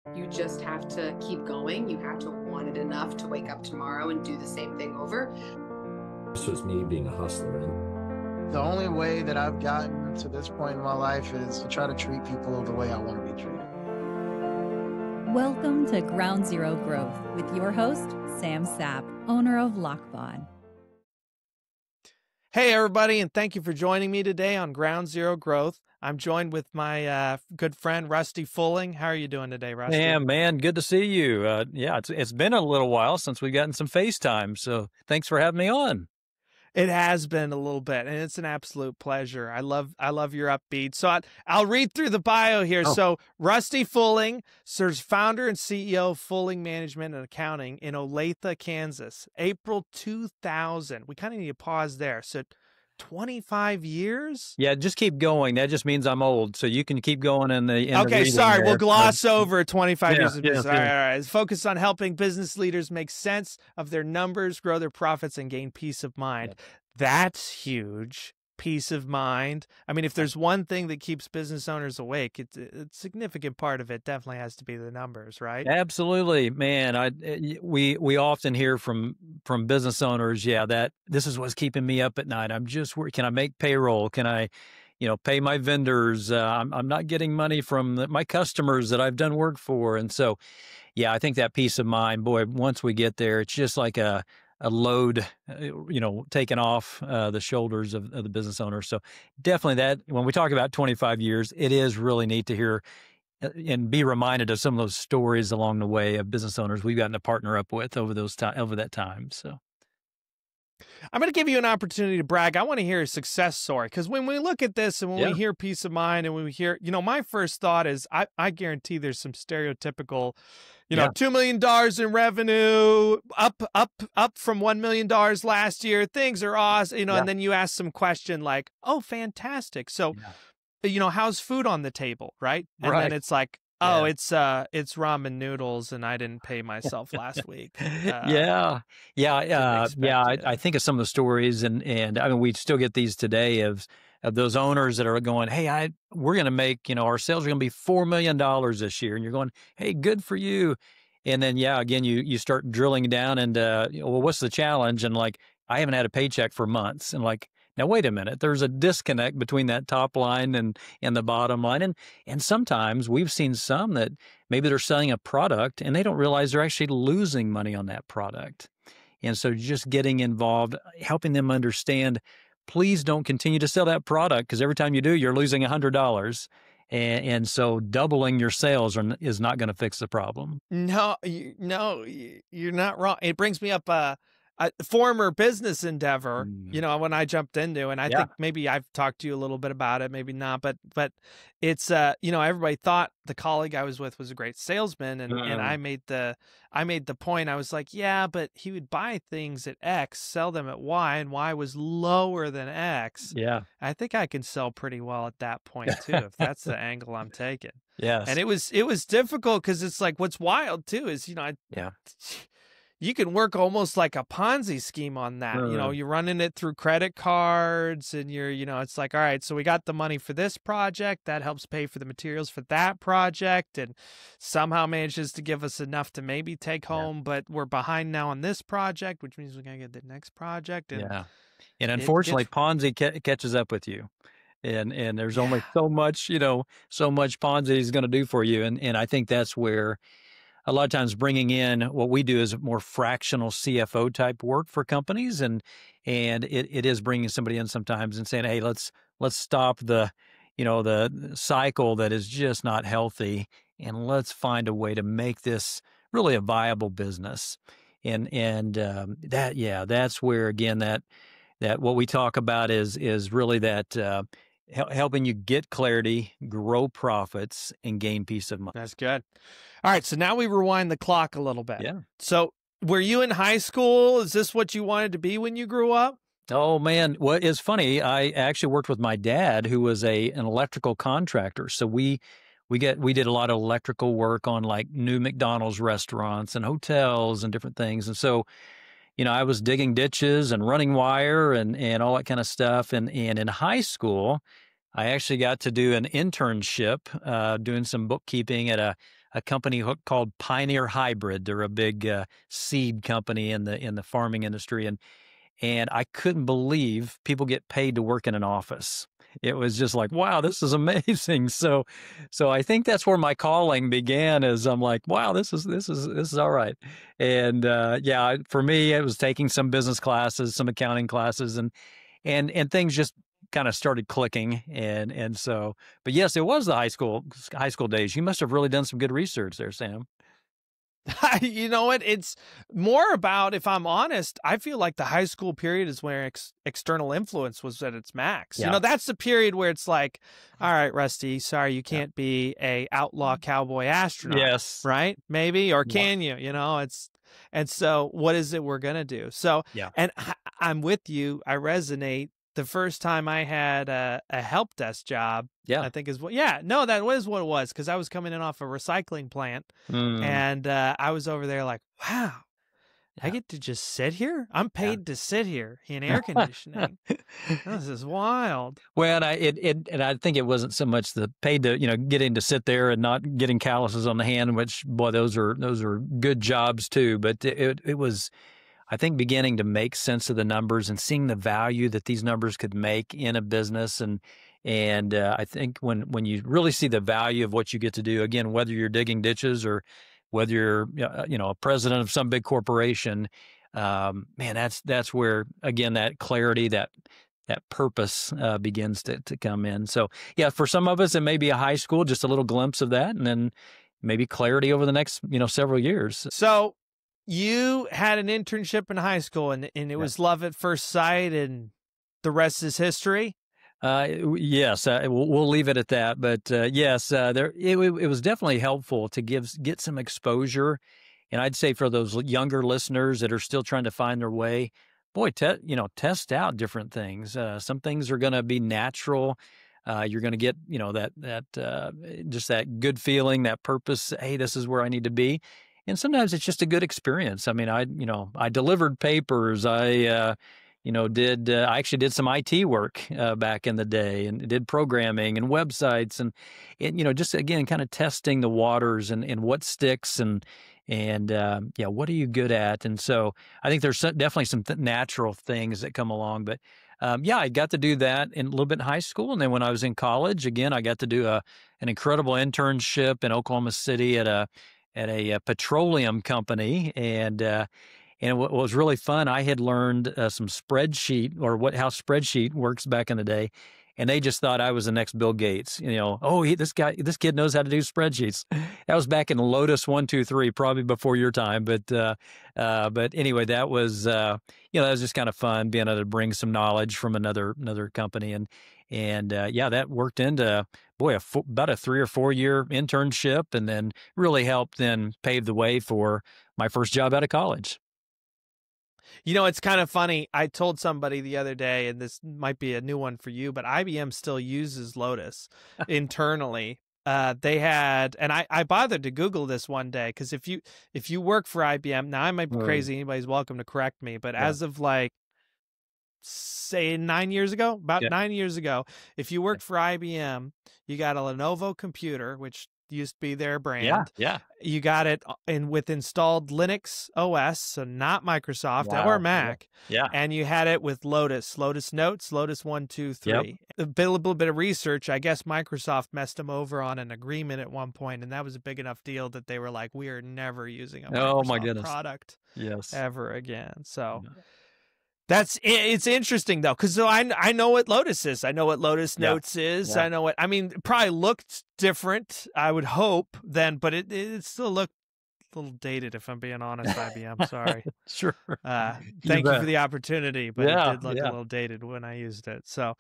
You just have to keep going. You have to want it enough to wake up tomorrow and do the same thing over. This was me being a hustler. The only way that I've gotten to this point in my life is to try to treat people the way I want to be treated. Welcome to Ground Zero Growth with your host, Sam Sapp, owner of Lockbon. Hey, everybody, and thank you for joining me today on Ground Zero Growth. I'm joined with my good friend, Rusty Fulling. How are you doing today, Rusty? Yeah, man, good to see you. It's been a little while since we've gotten some FaceTime, so thanks for having me on. It has been a little bit, and it's an absolute pleasure. I love your upbeat. So I'll read through the bio here. Oh. So Rusty Fulling serves founder and CEO of Fulling Management and Accounting in Olathe, Kansas, April 2000. We kind of need to pause there. So 25 years? Yeah, just keep going. That just means I'm old, so you can keep going in the Okay, reading sorry. there. We'll gloss over 25 Yeah, years of yeah, business. yeah. All right. It's focused on helping business leaders make sense of their numbers, grow their profits, and gain peace of mind. Yeah. That's huge. Peace of mind. I mean, if there's one thing that keeps business owners awake, it's a significant part of it definitely has to be the numbers, right? Absolutely, man. We often hear from business owners, that this is what's keeping me up at night. I'm just worried. Can I make payroll? Can I, pay my vendors? I'm not getting money from my customers that I've done work for, and so, I think that peace of mind, boy, once we get there, it's just like a load, taken off the shoulders of the business owner. So definitely that when we talk about 25 years, it is really neat to hear and be reminded of some of those stories along the way of business owners we've gotten to partner up with over that time. So I'm going to give you an opportunity to brag. I want to hear a success story because when we look at this and when we hear peace of mind and when we hear, my first thought is I guarantee there's some stereotypical, $2 million in revenue, up from $1 million last year. Things are awesome, and then you ask some question like, oh, fantastic. So, how's food on the table, right? And then it's like, oh, it's ramen noodles, and I didn't pay myself last week. I think of some of the stories, and I mean, we still get these today of those owners that are going, hey, we're going to make, our sales are going to be $4 million this year, and you're going, hey, good for you. And then, again, you start drilling down and, well, what's the challenge? And like, I haven't had a paycheck for months, and like, now, wait a minute, there's a disconnect between that top line and the bottom line. And sometimes we've seen some that maybe they're selling a product and they don't realize they're actually losing money on that product. And so just getting involved, helping them understand, please don't continue to sell that product because every time you do, you're losing $100. And so doubling your sales is not going to fix the problem. No, you're not wrong. It brings me up a former business endeavor, when I jumped into, and I think maybe I've talked to you a little bit about it, maybe not, but it's, everybody thought the colleague I was with was a great salesman. And I made the point, I was like, but he would buy things at X, sell them at Y, and Y was lower than X. Yeah. I think I can sell pretty well at that point too, if that's the angle I'm taking. Yes. And it was difficult because it's like, what's wild too is, you can work almost like a Ponzi scheme on that. You're running it through credit cards and it's like, all right, so we got the money for this project that helps pay for the materials for that project and somehow manages to give us enough to maybe take home, but we're behind now on this project, which means we're going to get the next project. And and unfortunately, Ponzi catches up with you. And there's only so much Ponzi is going to do for you. And I think that's where a lot of times bringing in what we do is more fractional CFO type work for companies. And it is bringing somebody in sometimes and saying, hey, let's stop the cycle that is just not healthy. And let's find a way to make this really a viable business. And that's where, again, that what we talk about is really that, helping you get clarity, grow profits, and gain peace of mind. That's good. All right, so now we rewind the clock a little bit. Yeah. So were you in high school? Is this what you wanted to be when you grew up? Oh, man. Well, it's funny. I actually worked with my dad, who was an electrical contractor. So we did a lot of electrical work on like new McDonald's restaurants and hotels and different things. And so, I was digging ditches and running wire and all that kind of stuff. And in high school, I actually got to do an internship, doing some bookkeeping at a company called Pioneer Hybrid. They're a big seed company in the farming industry, and I couldn't believe people get paid to work in an office. It was just like, wow, this is amazing. So I think that's where my calling began. Is I'm like, wow, this is all right. And yeah, for me, it was taking some business classes, some accounting classes, and things just kind of started clicking. And so, but yes, it was the high school days. You must have really done some good research there, Sam. You know what? It's more about, if I'm honest, I feel like the high school period is where external influence was at its max. Yeah. You know, that's the period where it's like, all right, Rusty, sorry, you can't be a outlaw cowboy astronaut. Yes. Right? Maybe, or can you? You know, and so what is it we're going to do? So, and I'm with you. I resonate. The first time I had a help desk job, I think that was what it was, because I was coming in off a recycling plant, and I was over there like, wow, I get to just sit here? I'm paid to sit here in air conditioning. This is wild. Well, and I think it wasn't so much the paid to, getting to sit there and not getting calluses on the hand, which, boy, those are good jobs too, but it was, I think, beginning to make sense of the numbers and seeing the value that these numbers could make in a business. And I think when you really see the value of what you get to do, again, whether you're digging ditches or whether you're, a president of some big corporation, man, that's where, again, that clarity, that purpose begins to come in. So yeah, for some of us, it may be a high school, just a little glimpse of that, and then maybe clarity over the next, several years. So you had an internship in high school, and it was love at first sight, and the rest is history. Yes, we'll leave it at that. But yes, it was definitely helpful to get some exposure. And I'd say for those younger listeners that are still trying to find their way, boy, test out different things. Some things are going to be natural. You're going to get, just that good feeling, that purpose. Hey, this is where I need to be. And sometimes it's just a good experience. I mean, I delivered papers. I actually did some IT work back in the day, and did programming and websites, and just again, kind of testing the waters and what sticks and what are you good at? And so I think there's definitely some natural things that come along. But I got to do that in a little bit in high school, and then when I was in college, again, I got to do an incredible internship in Oklahoma City at a petroleum company, and what was really fun, I had learned some spreadsheet, or how spreadsheet works back in the day, and they just thought I was the next Bill Gates. This kid knows how to do spreadsheets. That was back in Lotus 1-2-3, probably before your time, but anyway, that was that was just kind of fun, being able to bring some knowledge from another company, and that worked into, boy, about a 3 or 4 year internship, and then really helped then pave the way for my first job out of college. It's kind of funny. I told somebody the other day, and this might be a new one for you, but IBM still uses Lotus internally. They had, and I bothered to Google this one day, because if you work for IBM, now I might be crazy, anybody's welcome to correct me, but as of say 9 years ago, 9 years ago, if you worked for IBM, you got a Lenovo computer, which used to be their brand. Yeah. You got it with installed Linux OS, so not Microsoft or Mac. Yeah. And you had it with Lotus Notes, Lotus 1-2-3. A little bit of research. I guess Microsoft messed them over on an agreement at one point, and that was a big enough deal that they were like, we are never using a Microsoft product ever again. So it's interesting though, because I know what Lotus is. I know what Lotus Notes is. I know it probably looked different, I would hope, then, but it still looked a little dated, if I'm being honest, IBM. Sorry. Sure. Thank you for the opportunity, but it did look a little dated when I used it. So,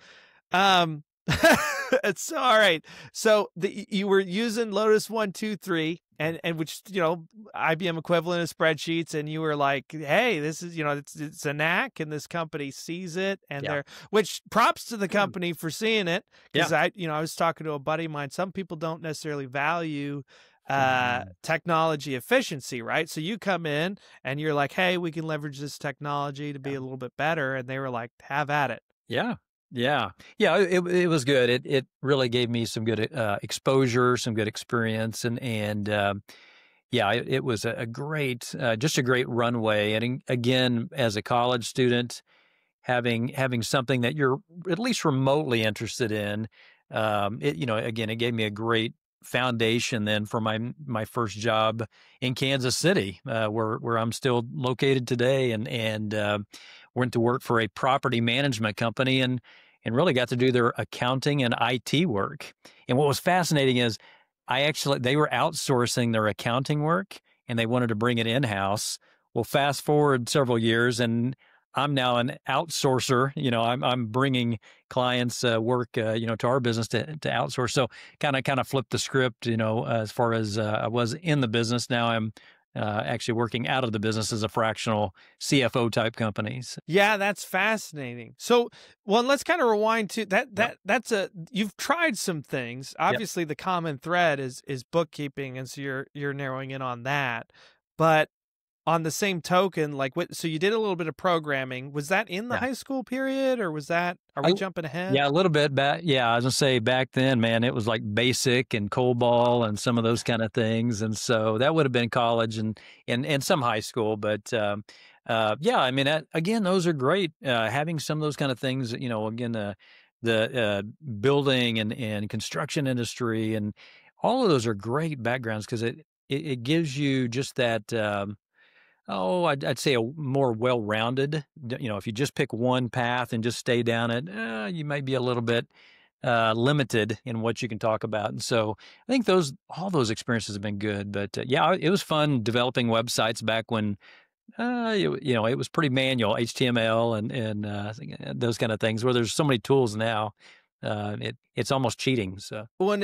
it's all right. So you were using Lotus 1-2-3, and which, IBM equivalent of spreadsheets, and you were like, hey, this is, it's a knack, and this company sees it, and which props to the company for seeing it, because I was talking to a buddy of mine. Some people don't necessarily value technology efficiency, right? So you come in and you're like, hey, we can leverage this technology to be a little bit better, and they were like, have at it. Yeah. Yeah. Yeah. It was good. It really gave me some good exposure, some good experience. Yeah, it was a great, just a great runway. And again, as a college student, having something that you're at least remotely interested in, again, it gave me a great foundation then for my first job in Kansas City, where I'm still located today, and went to work for a property management company and really got to do their accounting and IT work. And what was fascinating is they were outsourcing their accounting work and they wanted to bring it in-house. Well, fast forward several years and I'm now an outsourcer. I'm bringing clients work, to our business to outsource. So kind of flipped the script, as far as I was in the business. Now I'm actually working out of the business as a fractional CFO type companies. Yeah, that's fascinating. So, well, let's kind of rewind to that. You've tried some things. Obviously, the common thread is bookkeeping, and so you're narrowing in on that. But on the same token, so you did a little bit of programming. Was that in the high school period, or are we jumping ahead? Yeah, a little bit back. Yeah, I was gonna say back then, man, it was like BASIC and COBOL and some of those kind of things. And so that would have been college and some high school. But I mean, again, those are great. Having some of those kind of things, again, the building and construction industry and all of those are great backgrounds because it gives you just that. I'd say a more well-rounded, if you just pick one path and just stay down it, you might be a little bit limited in what you can talk about. And so I think all those experiences have been good. But it was fun developing websites back when, it was pretty manual, HTML and those kind of things, where there's so many tools now. It's almost cheating. So when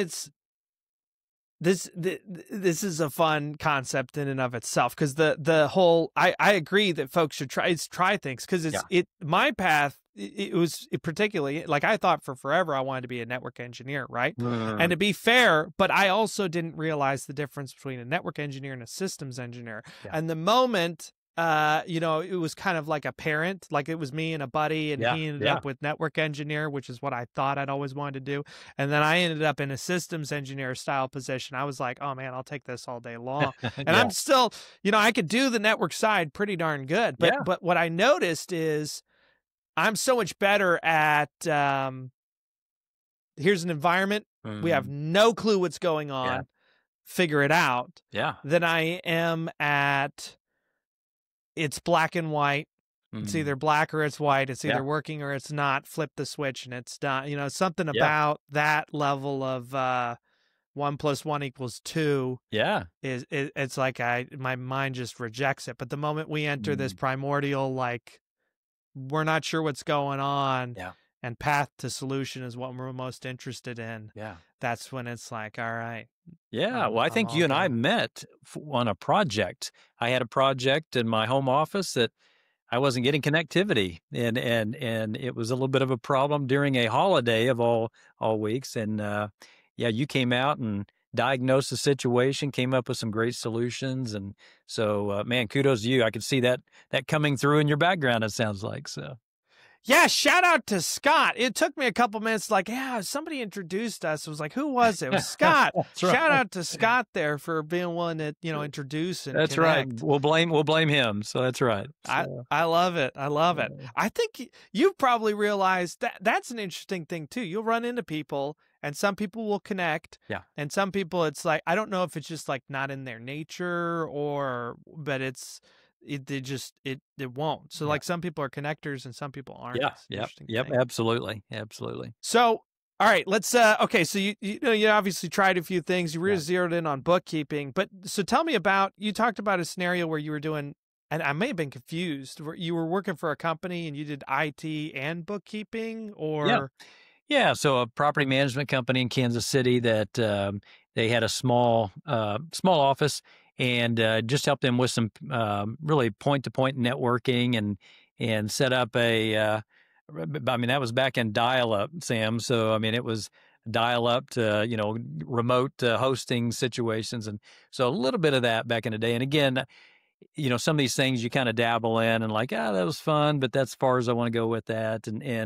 this is a fun concept in and of itself, because the whole I agree that folks should try things, because my path, it was particularly like I thought for forever I wanted to be a network engineer, right? And to be fair, but I also didn't realize the difference between a network engineer and a systems engineer. And the moment it was kind of like apparent, like it was me and a buddy, and he ended up with network engineer, which is what I thought I'd always wanted to do. And then I ended up in a systems engineer style position. I was like, oh man, I'll take this all day long. And I'm still, I could do the network side pretty darn good. But what I noticed is I'm so much better at, here's an environment. We have no clue what's going on. Figure it out. Than I am at, it's black and white. It's either black or it's white. It's either working or it's not. Flip the switch and it's done. Something about that level of 1 + 1 = 2. It's like my mind just rejects it. But the moment we enter this primordial, like we're not sure what's going on, and path to solution is what we're most interested in. That's when it's like, all right. Well, I think you and I met on a project. I had a project in my home office that I wasn't getting connectivity, and it was a little bit of a problem during a holiday of all weeks. And you came out and diagnosed the situation, came up with some great solutions, and so man, kudos to you. I could see that coming through in your background. It sounds like so. Yeah, shout out to Scott. It took me a couple minutes, somebody introduced us. It was like, who was it? It was Scott. Shout out to Scott there for being willing to, introduce and That's connect. right. We'll blame him. So that's right. So. I love it. I love it. I think you've probably realized that's an interesting thing too. You'll run into people and some people will connect. And some people it's like, I don't know if it's just like not in their nature but it won't. So like some people are connectors and some people aren't. Absolutely. So all right, let's okay, so you obviously tried a few things. You really zeroed in on bookkeeping, but so tell me about, you talked about a scenario where you were doing, and I may have been confused, where you were working for a company and you did IT and bookkeeping, or so a property management company in Kansas City that they had a small office, and just helped them with some really point-to-point networking and set up that was back in dial-up, Sam. So, I mean, it was dial-up to, remote hosting situations. And so a little bit of that back in the day. And again, some of these things you kind of dabble in and like, that was fun, but that's as far as I want to go with that.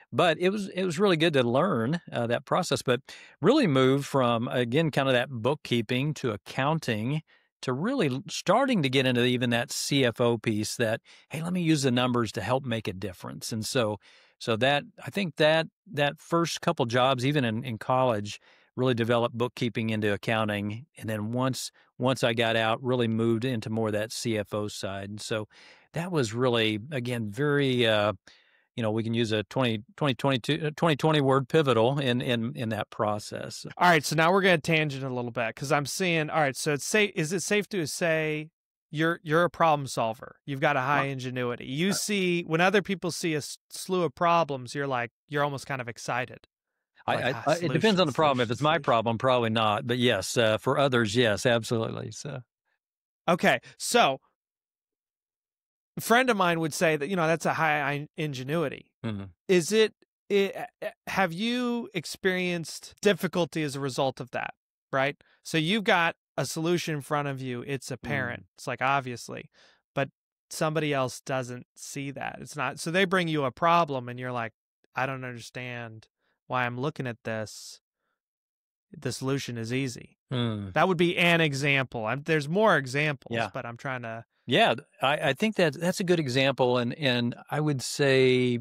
But it was really good to learn that process, but really moved from, again, kind of that bookkeeping to accounting to really starting to get into even that CFO piece that, hey, let me use the numbers to help make a difference. And so that, I think that first couple jobs, even in college, really developed bookkeeping into accounting. And then once I got out, really moved into more of that CFO side. And so that was really, again, very, we can use a 2020 word, pivotal in that process. All right. So now we're going to tangent a little bit because I'm seeing, all right. So is it safe to say you're a problem solver? You've got a high ingenuity. You see, when other people see a slew of problems, you're almost kind of excited. It depends on the problem. If it's my problem, probably not. But yes, for others, yes, absolutely. So, okay. So a friend of mine would say that, that's a high ingenuity. Mm-hmm. Is it, have you experienced difficulty as a result of that? Right. So you've got a solution in front of you. It's apparent. It's like, obviously, but somebody else doesn't see that. It's not. So they bring you a problem and you're like, I don't understand why I'm looking at this. The solution is easy. That would be an example. There's more examples, but I'm trying to. Yeah, I think that's a good example. And I would say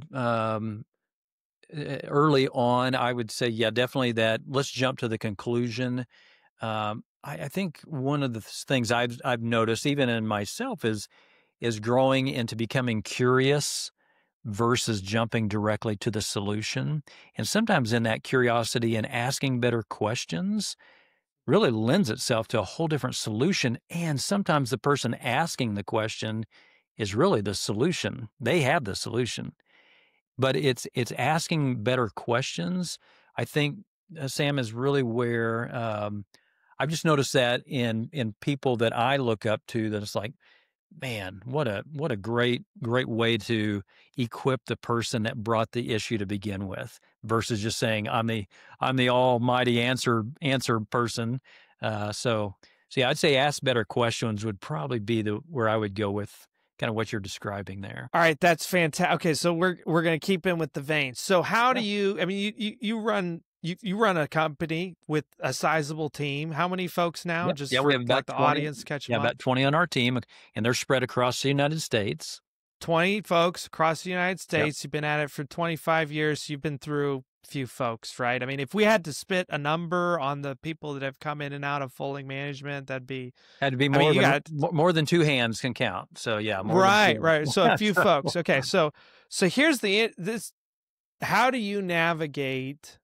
early on, I would say, yeah, definitely that. Let's jump to the conclusion. I think one of the things I've noticed, even in myself, is growing into becoming curious versus jumping directly to the solution. And sometimes in that curiosity and asking better questions really lends itself to a whole different solution. And sometimes the person asking the question is really the solution. They have the solution. But it's asking better questions, I think, Sam, is really where I've just noticed that in people that I look up to, that it's like, man, what a great way to equip the person that brought the issue to begin with, versus just saying I'm the almighty answer person. So yeah, I'd say ask better questions would probably be where I would go with kind of what you're describing there. All right, that's fantastic. Okay, so we're going to keep in with the vein. So how do you? I mean, you run a company with a sizable team. How many folks now? Yep. We have about the 20, audience catch them up. About 20 on our team, and they're spread across the United States. 20 folks across the United States. Yep. You've been at it for 25 years. You've been through a few folks, right? I mean, if we had to spit a number on the people that have come in and out of Fulling Management, had to be more than two hands can count. So yeah, right. So a few folks. Okay, so here's this. How do you navigate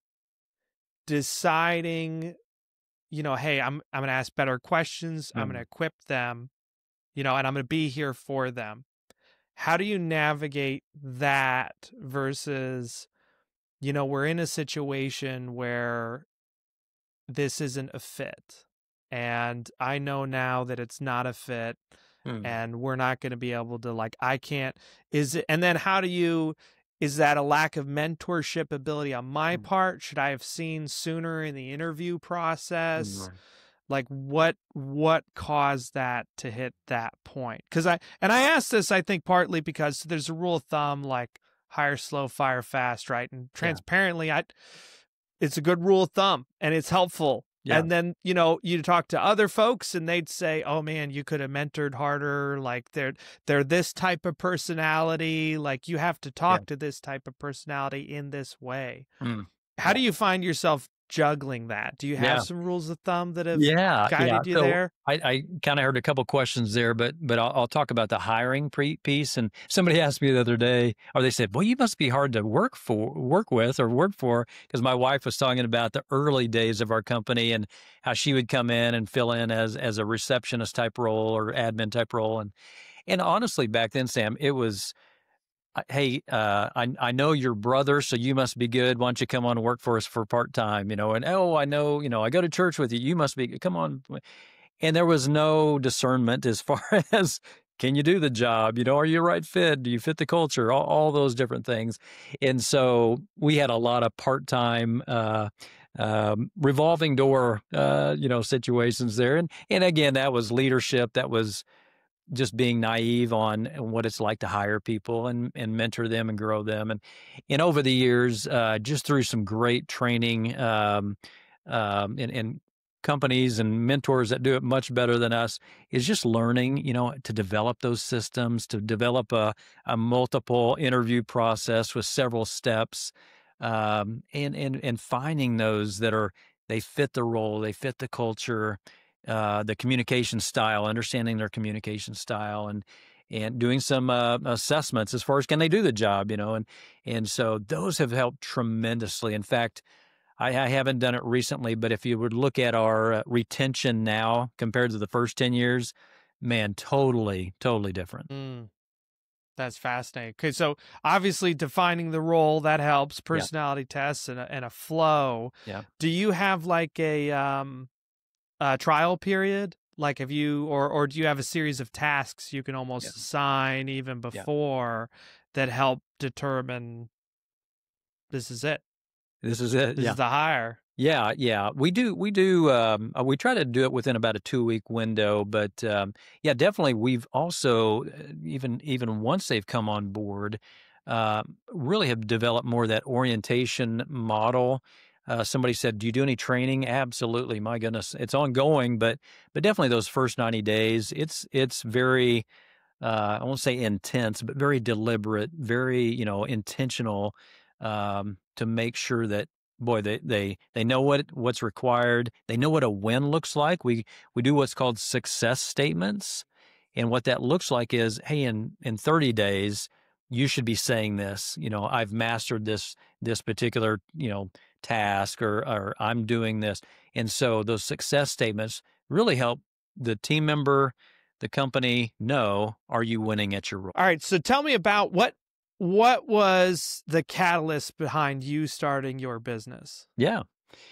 deciding, hey, I'm going to ask better questions. I'm going to equip them, and I'm going to be here for them. How do you navigate that versus, we're in a situation where this isn't a fit, and I know now that it's not a fit, and we're not going to be able to, I can't, and then how do you, is that a lack of mentorship ability on my part? Should I have seen sooner in the interview process? What caused that to hit that point? Because I asked this, I think, partly because there's a rule of thumb, like hire slow, fire fast, right? And transparently, it's a good rule of thumb and it's helpful. Yeah. And then, you talk to other folks and they'd say, oh man, you could have mentored harder. Like they're this type of personality. Like you have to talk to this type of personality in this way. How do you find yourself juggling that? Do you have some rules of thumb that have guided you there? I kind of heard a couple questions there, but I'll talk about the hiring piece. And somebody asked me the other day, or they said, well, you must be hard to work with, because my wife was talking about the early days of our company and how she would come in and fill in as a receptionist type role or admin type role. And honestly, back then, Sam, it was, hey, I know your brother, so you must be good. Why don't you come on and work for us for part-time, and, oh, I know, I go to church with you. You must be, come on. And there was no discernment as far as, can you do the job? Are you the right fit? Do you fit the culture? All those different things. And so we had a lot of part-time, revolving door, situations there. And again, that was leadership. That was just being naive on what it's like to hire people and mentor them and grow them. And over the years, just through some great training, and companies and mentors that do it much better than us, is just learning, to develop those systems, to develop a multiple interview process with several steps, and finding those that they fit the role, they fit the culture, the communication style, understanding their communication style, and doing some assessments as far as can they do the job, and so those have helped tremendously. In fact, I haven't done it recently, but if you would look at our retention now compared to the first 10 years, man, totally different. That's fascinating. Okay, so obviously defining the role, that helps, personality tests and a flow. Yeah. Do you have like a trial period? Like have you, or do you have a series of tasks you can almost assign even before that help determine this is it? This is it. This is the hire. Yeah. We do. We try to do it within about a 2-week window, but definitely. We've also even once they've come on board, really have developed more of that orientation model. Somebody said, "Do you do any training?" Absolutely. My goodness, it's ongoing, but definitely those first 90 days, it's very, I won't say intense, but very deliberate, very intentional. To make sure that, boy, they know what's required. They know what a win looks like. We do what's called success statements. And what that looks like is, hey, in 30 days, you should be saying this, I've mastered this particular, task, or I'm doing this. And so those success statements really help the team member, the company know, are you winning at your role? All right. So tell me about what was the catalyst behind you starting your business? Yeah.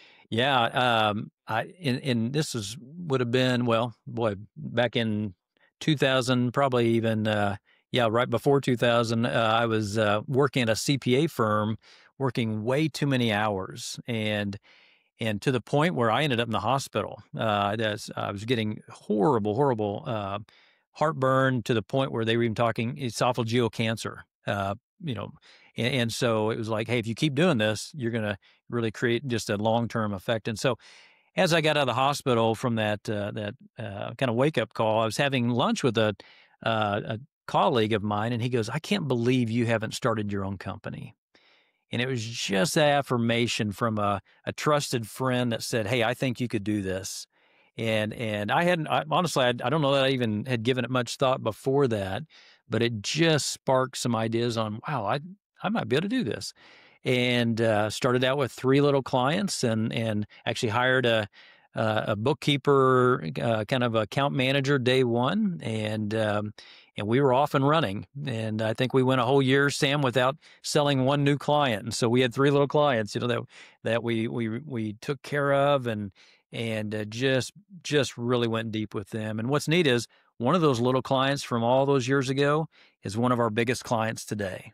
This would have been, back in 2000, probably even, right before 2000, I was working at a CPA firm, working way too many hours, and to the point where I ended up in the hospital. I was getting horrible heartburn, to the point where they were even talking esophageal cancer. And so it was like, hey, if you keep doing this, you're going to really create just a long-term effect. And so as I got out of the hospital from that kind of wake-up call, I was having lunch with a colleague of mine, and he goes, "I can't believe you haven't started your own company." And it was just that affirmation from a trusted friend that said, "Hey, I think you could do this." And honestly, I don't know that I even had given it much thought before that, but it just sparked some ideas on, wow, I might be able to do this. And started out with 3 little clients, and actually hired a bookkeeper, kind of account manager day one, and we were off and running. And I think we went a whole year, Sam, without selling one new client. And so we had 3 little clients, that we took care of, and just really went deep with them. And what's neat is, one of those little clients from all those years ago is one of our biggest clients today.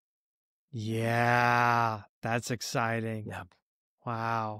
Yeah, that's exciting. Yeah. Wow.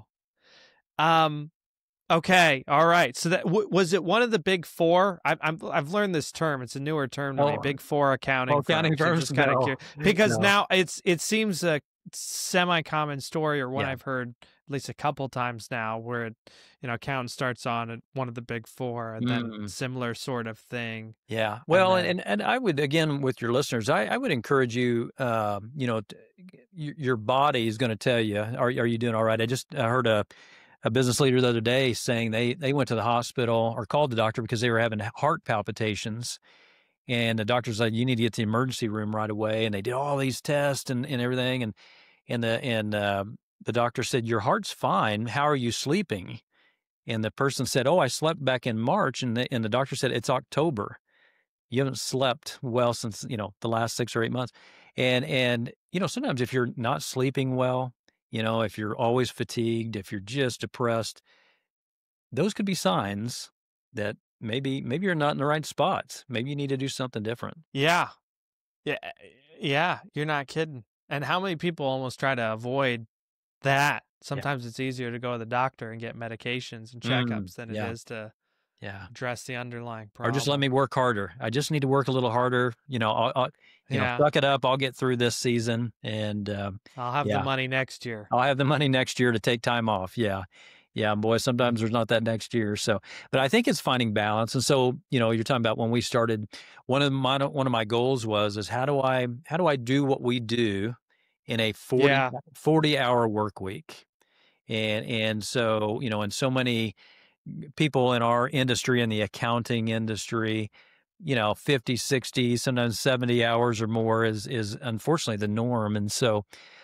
Okay. All right. So that was it. One of the big 4. I've learned this term. It's a newer term to me. Big 4 accounting firms. Just kind of curious, because now it seems a semi-common story, or one I've heard at least a couple times now, where accountant starts on at one of the big 4, and then similar sort of thing. Yeah. Well, and I would, again, with your listeners, I would encourage you, your body is going to tell you, are you doing all right? I heard a business leader the other day saying they went to the hospital, or called the doctor, because they were having heart palpitations. And the doctor said, you need to get to the emergency room right away. And they did all these tests and everything. And the doctor said, your heart's fine. How are you sleeping? And the person said, oh, I slept back in March. And the doctor said, it's October. You haven't slept well since, the last 6 or 8 months. And sometimes if you're not sleeping well, if you're always fatigued, if you're just depressed, those could be signs that maybe you're not in the right spots. Maybe you need to do something different. Yeah. You're not kidding. And how many people almost try to avoid that? Sometimes it's easier to go to the doctor and get medications and checkups than it is to Yeah. address the underlying Or just let problem. me work harder. I just need to work a little harder. I'll suck it up. I'll get through this season, and I'll have the money next year. I'll have the money next year to take time off. Yeah. Yeah, boy, sometimes there's not that next year. So, but I think it's finding balance. And so, you're talking about when we started, one of my goals is how do I do what we do in a 40-hour work week? And so, and so many people in our industry, in the accounting industry, 50, 60, sometimes 70 hours or more is unfortunately the norm. And so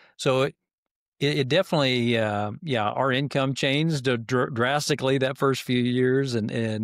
it definitely, our income changed drastically that first few years,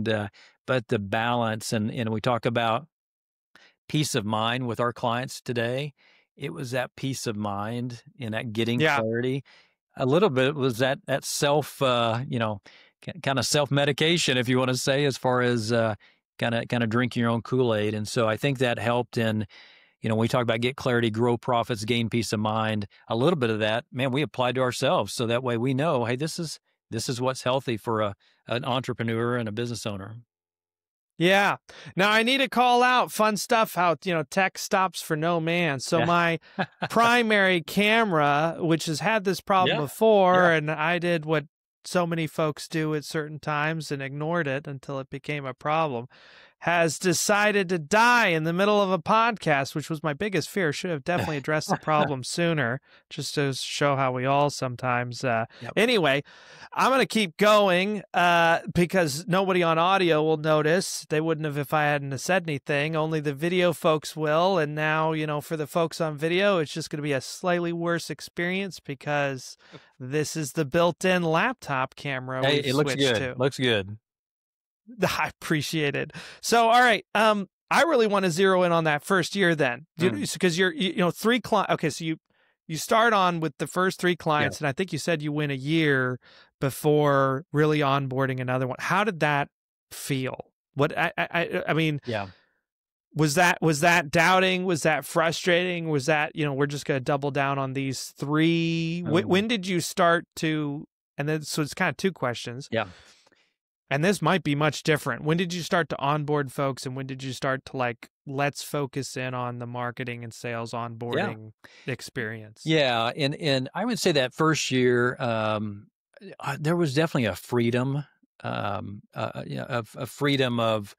but the balance, and we talk about peace of mind with our clients today. It was that peace of mind and that getting clarity. A little bit was that self, kind of self-medication, if you want to say, as far as kind of drinking your own Kool-Aid. And so I think that helped in, when we talk about get clarity, grow profits, gain peace of mind, a little bit of that, man, we applied to ourselves. So that way we know, hey, this is what's healthy for an entrepreneur and a business owner. Yeah. Now I need to call out fun stuff, how, tech stops for no man. So my primary camera, which has had this problem before, and I did what so many folks do at certain times and ignored it until it became a problem, has decided to die in the middle of a podcast, which was my biggest fear. Should have definitely addressed the problem sooner, just to show how we all sometimes. Anyway, I'm going to keep going because nobody on audio will notice. They wouldn't have if I hadn't said anything. Only the video folks will. And now, for the folks on video, it's just going to be a slightly worse experience because this is the built-in laptop camera. Hey, it looks good. To. Looks good. I appreciate it. So, all right. I really want to zero in on that first year then, because you're 3 clients. Okay. So you start on with the first 3 clients, and I think you said you went a year before really onboarding another one. How did that feel? What, I mean, was that doubting? Was that frustrating? Was that, we're just going to double down on these 3? When did you start to, and then, so it's kind of 2 questions. Yeah. And this might be much different. When did you start to onboard folks, and when did you start to let's focus in on the marketing and sales onboarding experience? Yeah. And I would say that first year, there was definitely a freedom, a freedom of,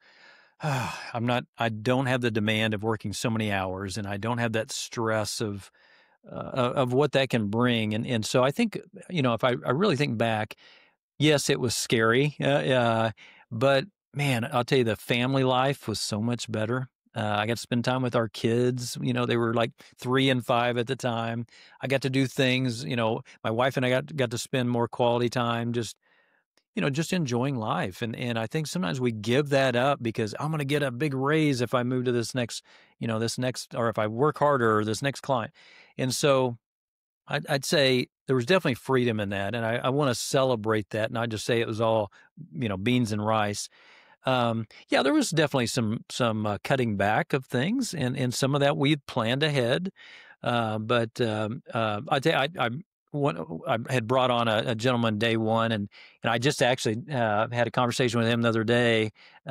I don't have the demand of working so many hours, and I don't have that stress of what that can bring. And so I think, if I really think back, yes, it was scary, but man, I'll tell you, the family life was so much better. I got to spend time with our kids. They were like 3 and 5 at the time. I got to do things, my wife and I got to spend more quality time, just enjoying life. And I think sometimes we give that up because I'm going to get a big raise if I move to this next, or if I work harder or this next client. And so I'd say there was definitely freedom in that. And I want to celebrate that, not just say it was all, beans and rice. There was definitely some cutting back of things, and some of that we planned ahead. But I'd say I had brought on a gentleman day one, and I just actually had a conversation with him the other day.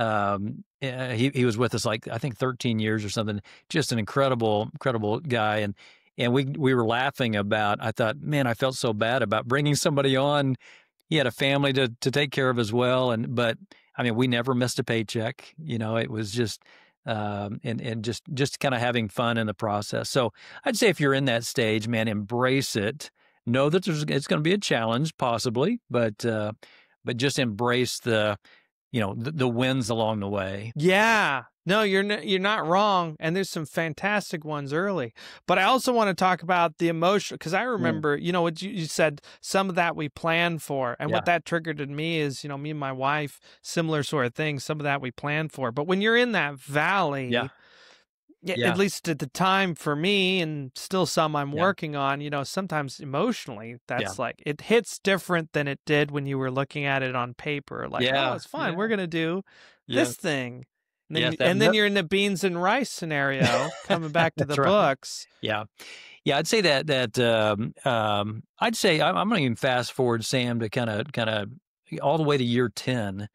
He was with us I think 13 years or something. Just an incredible guy, and we were laughing about. I thought, man, I felt so bad about bringing somebody on. He had a family to take care of as well, but I mean, we never missed a paycheck. It was just and just kind of having fun in the process. So I'd say if you're in that stage, man, embrace it. Know that it's going to be a challenge, possibly, but just embrace the wins along the way. Yeah. No, you're not wrong, and there's some fantastic ones early. But I also want to talk about the emotion, because I remember, what you said, some of that we planned for, and what that triggered in me is, me and my wife, similar sort of thing. Some of that we planned for, but when you're in that valley, at least at the time for me, and still some I'm working on, sometimes emotionally, that's it hits different than it did when you were looking at it on paper. Oh, it's fine. We're gonna do this thing. And then you're in the beans and rice scenario, coming back to the books. Yeah. I'd say that I'd say I'm going to even fast forward, Sam, to kind of all the way to year 10.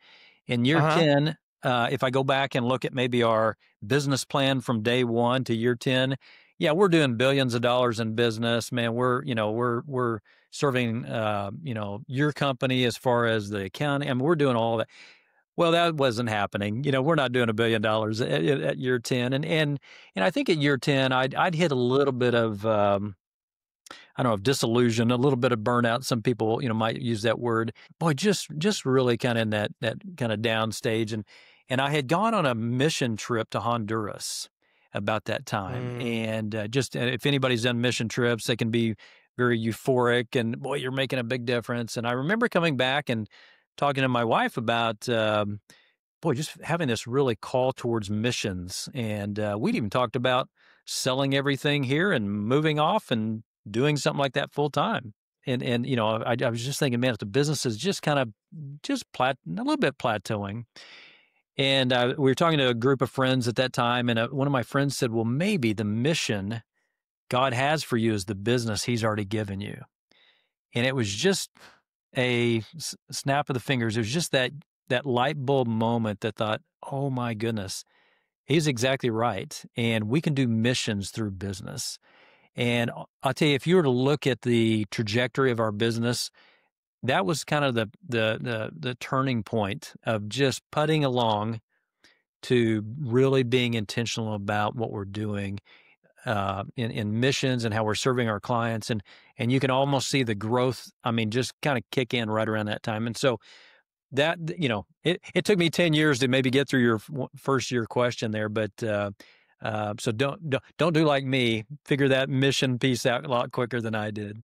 In year 10, if I go back and look at maybe our business plan from day 1 to year 10, yeah, we're doing billions of dollars in business, man. We're serving, your company as far as the accounting. I mean, we're doing all that. Well, that wasn't happening. We're not doing $1 billion at year 10. And I think at year 10, I'd hit a little bit of, I don't know, of disillusion, a little bit of burnout. Some people, might use that word. Boy, just really kind of in that kind of down stage. And I had gone on a mission trip to Honduras about that time. And just if anybody's done mission trips, they can be very euphoric and boy, you're making a big difference. And I remember coming back and talking to my wife about, just having this really call towards missions. And we'd even talked about selling everything here and moving off and doing something like that full time. And I was just thinking, man, if the business is just kind of a little bit plateauing. And we were talking to a group of friends at that time, and one of my friends said, well, maybe the mission God has for you is the business he's already given you. And it was just a snap of the fingers. It was just that light bulb moment that thought, oh my goodness, he's exactly right. And we can do missions through business. And I'll tell you, if you were to look at the trajectory of our business, that was kind of the turning point of just putting along to really being intentional about what we're doing in missions and how we're serving our clients. And you can almost see the growth, just kind of kick in right around that time. And so that, it took me 10 years to maybe get through your first year question there, but so don't do like me. Figure that mission piece out a lot quicker than I did.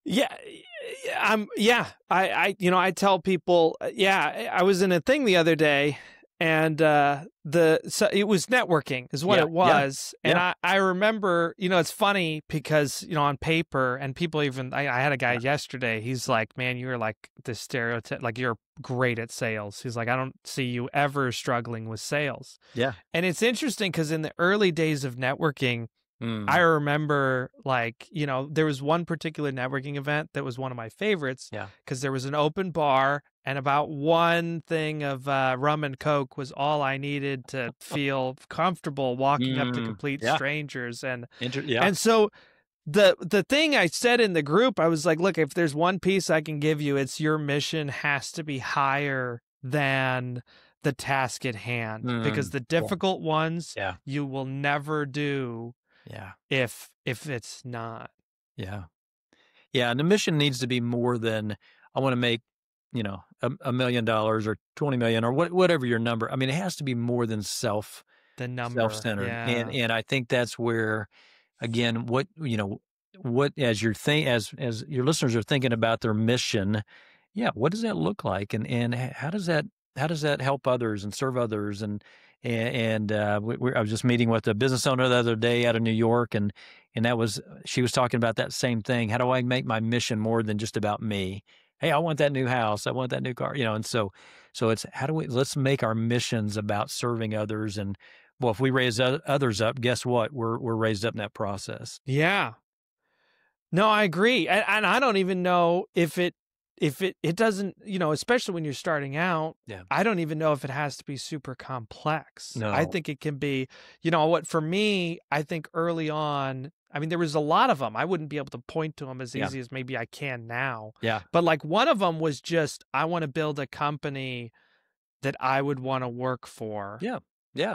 I tell people, I was in a thing the other day, and it was networking is what it was. And I remember, it's funny because, on paper, and people even, I had a guy yesterday, he's like, man, you're like the stereotype, like you're great at sales. He's like, I don't see you ever struggling with sales. Yeah. And it's interesting because in the early days of networking, I remember there was one particular networking event that was one of my favorites because there was an open bar and about one thing of rum and Coke was all I needed to feel comfortable walking up to complete strangers. And so the thing I said in the group, I was like, look, if there's one piece I can give you, it's your mission has to be higher than the task at hand because the difficult ones you will never do. Yeah. If it's not. Yeah. Yeah. And the mission needs to be more than I want to make, $1 million or 20 million or whatever your number. It has to be more than self-centered. Yeah. And I think that's where, again, what as your listeners are thinking about their mission, what does that look like? And how does that help others and serve others? I was just meeting with a business owner the other day out of New York, and she was talking about that same thing. How do I make my mission more than just about me? Hey, I want that new house. I want that new car, and so it's let's make our missions about serving others. And well, if we raise others up, guess what? We're raised up in that process. Yeah. No, I agree. And I don't even know if it doesn't, especially when you're starting out, I don't even know if it has to be super complex. No. I think it can be, for me, I think early on, there was a lot of them. I wouldn't be able to point to them as easy as maybe I can now. Yeah. But one of them was just, I want to build a company that I would want to work for. Yeah. Yeah.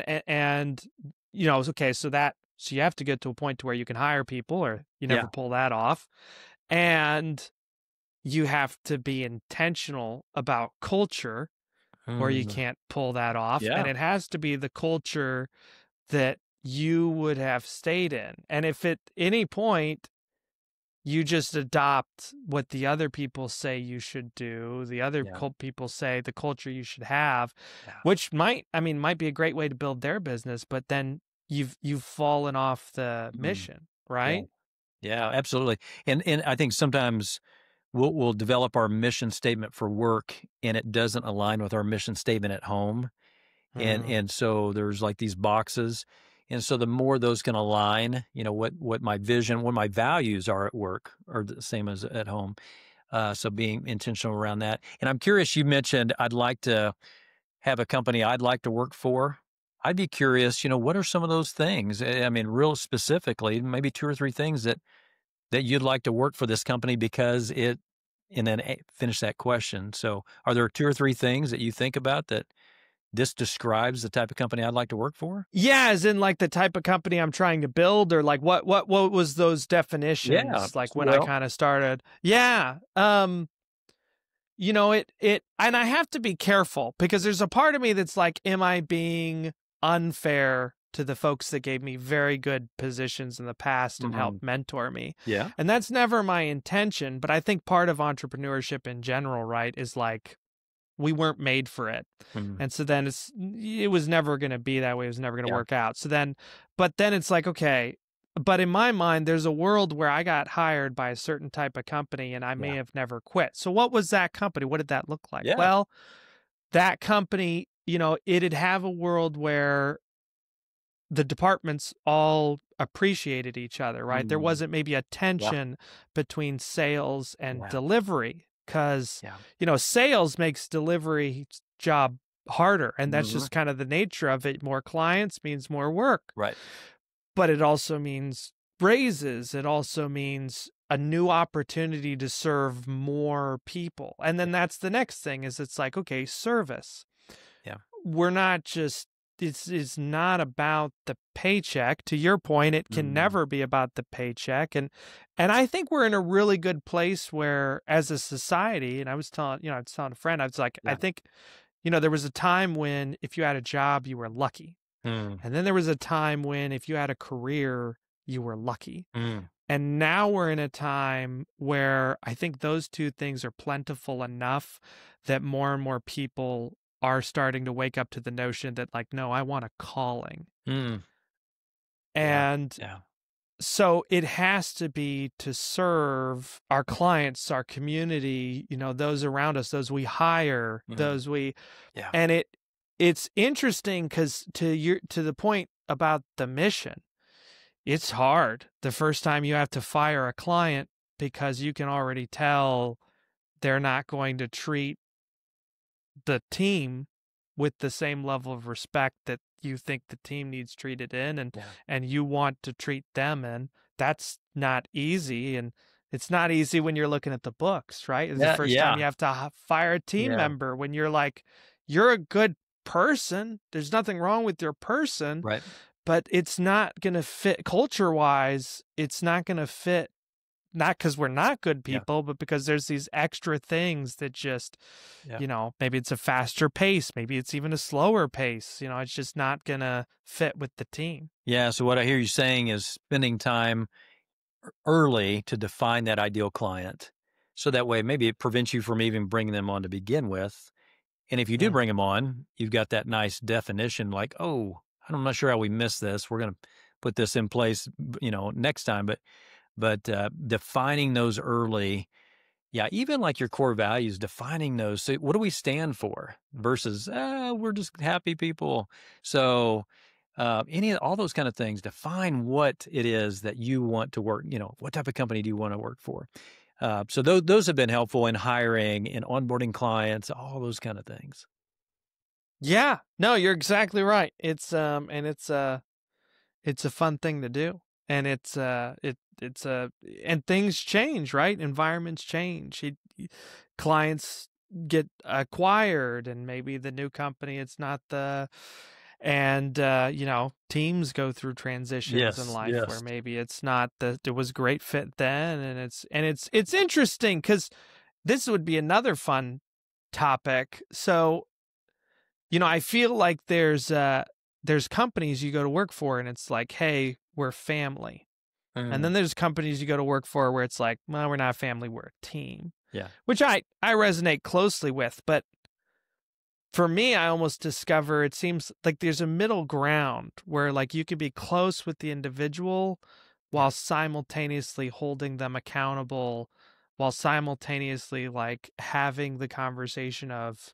Okay. So you have to get to a point to where you can hire people or you never pull that off. And you have to be intentional about culture or you can't pull that off. Yeah. And it has to be the culture that you would have stayed in. And if at any point you just adopt what the other people say you should do, the other people say the culture you should have, which might be a great way to build their business, but then you've fallen off the mission, right? Yeah, absolutely. And I think sometimes we'll develop our mission statement for work and it doesn't align with our mission statement at home. And so there's these boxes. And so the more those can align, what my vision, what my values are at work are the same as at home. So being intentional around that. And I'm curious, you mentioned I'd like to have a company I'd like to work for, I'd be curious, what are some of those things? I mean, real specifically, maybe 2 or 3 things that you'd like to work for this company because it, and then finish that question. So are there 2 or 3 things that you think about that this describes the type of company I'd like to work for? Yeah, as in like the type of company I'm trying to build, or like what was those definitions like when I kind of started? Yeah. It and I have to be careful because there's a part of me that's like, am I being unfair to the folks that gave me very good positions in the past and helped mentor me? Yeah. And that's never my intention, but I think part of entrepreneurship in general, right, is like we weren't made for it. And so then it was never going to be that way. It was never going to work out. But then it's like, okay, but in my mind, there's a world where I got hired by a certain type of company and I may have never quit. So what was that company? What did that look like? Yeah. Well, that company, it'd have a world where the departments all appreciated each other, right? There wasn't maybe a tension between sales and delivery because, sales makes delivery job harder. And that's just kind of the nature of it. More clients means more work. Right. But it also means raises. It also means a new opportunity to serve more people. And then that's the next thing is it's like, okay, service. Yeah. We're not just, it's not about the paycheck. To your point, it can never be about the paycheck. And I think we're in a really good place where as a society, and I was telling a friend, I was like, I think, there was a time when if you had a job, you were lucky. And then there was a time when if you had a career, you were lucky. And now we're in a time where I think those two things are plentiful enough that more and more people are starting to wake up to the notion that like, no, I want a calling. And so it has to be to serve our clients, our community, those around us, those we hire, those we, and it's interesting because to the point about the mission, it's hard the first time you have to fire a client because you can already tell they're not going to treat the team with the same level of respect that you think the team needs treated in and you want to treat them in. That's not easy. And it's not easy when you're looking at the books, right? It's the first time you have to fire a team member when you're like, you're a good person. There's nothing wrong with your person, right? But it's not going to fit culture-wise. It's not going to fit, not because we're not good people, but because there's these extra things that just, maybe it's a faster pace. Maybe it's even a slower pace. It's just not going to fit with the team. Yeah. So what I hear you saying is spending time early to define that ideal client. So that way, maybe it prevents you from even bringing them on to begin with. And if you do bring them on, you've got that nice definition like, oh, I'm not sure how we missed this. We're going to put this in place, next time. But defining those early, even like your core values, defining those. So what do we stand for versus we're just happy people. So all those kind of things, define what it is that you want to work, what type of company do you want to work for? So those have been helpful in hiring, in onboarding clients, all those kind of things. Yeah, no, you're exactly right. It's it's a fun thing to do, and and things change, right? Environments change. Clients get acquired, and maybe the new company, it's not the. And, teams go through transitions in life where maybe it's not it was a great fit then. And it's interesting because this would be another fun topic. So, I feel like there's companies you go to work for and it's like, hey, we're family. And then there's companies you go to work for where it's like, well, we're not a family, we're a team. Yeah. Which I resonate closely with, but for me, I almost discover it seems like there's a middle ground where like you could be close with the individual while simultaneously holding them accountable, while simultaneously like having the conversation of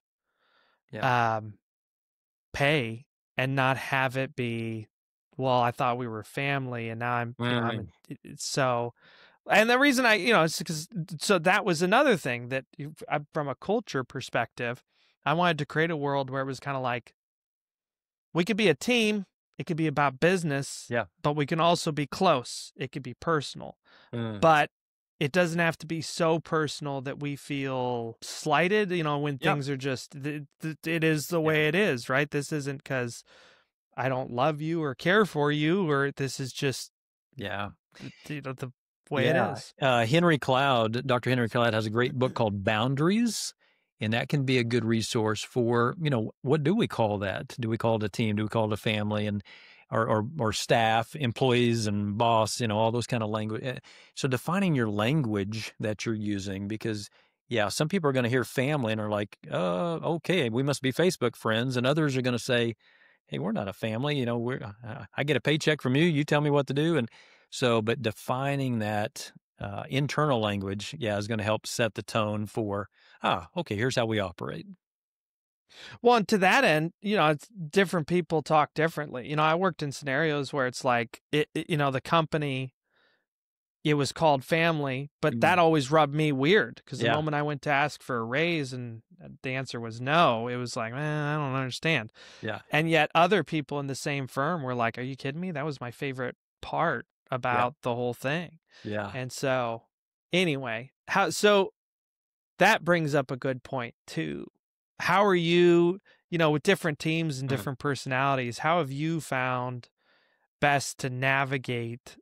pay and not have it be, well, I thought we were family and now so. And the reason it's because, so that was another thing that from a culture perspective, I wanted to create a world where it was kind of like, we could be a team. It could be about business, but we can also be close. It could be personal, but it doesn't have to be so personal that we feel slighted, when things are just, it is the way it is, right? This isn't because I don't love you or care for you, or this is just, the way it is. Henry Cloud, Dr. Henry Cloud has a great book called Boundaries. And that can be a good resource for, what do we call that? Do we call it a team? Do we call it a family? And or staff, employees and boss, all those kind of language. So defining your language that you're using, because some people are going to hear family and are like, okay, we must be Facebook friends. And others are going to say, hey, we're not a family. I get a paycheck from you. You tell me what to do. And so, but defining that internal language, is going to help set the tone for, okay, here's how we operate. Well, and to that end, it's different people talk differently. I worked in scenarios where it's like, the company, it was called family, but that always rubbed me weird, because the moment I went to ask for a raise and the answer was no, it was like, I don't understand. Yeah. And yet other people in the same firm were like, are you kidding me? That was my favorite part about the whole thing. Yeah. And so anyway, so that brings up a good point too. How are you, with different teams and different personalities, how have you found best to navigate,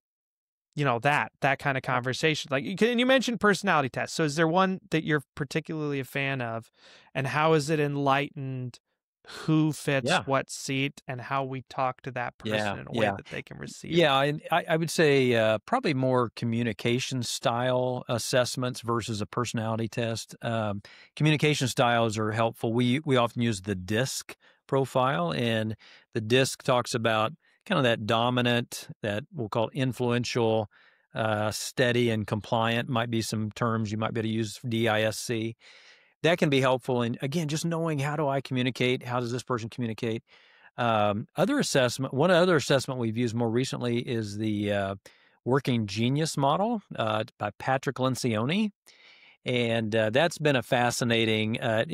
that kind of conversation? Like, you mentioned personality tests. So is there one that you're particularly a fan of, and how has it enlightened who fits what seat and how we talk to that person in a way that they can receive? Yeah, and I would say probably more communication style assessments versus a personality test. Communication styles are helpful. We often use the DISC profile, and the DISC talks about kind of that dominant, that we'll call influential, steady, and compliant. Might be some terms you might be able to use, DISC. That can be helpful. And again, just knowing, how do I communicate? How does this person communicate? One other assessment we've used more recently is the Working Genius model by Patrick Lencioni. And that's been a fascinating,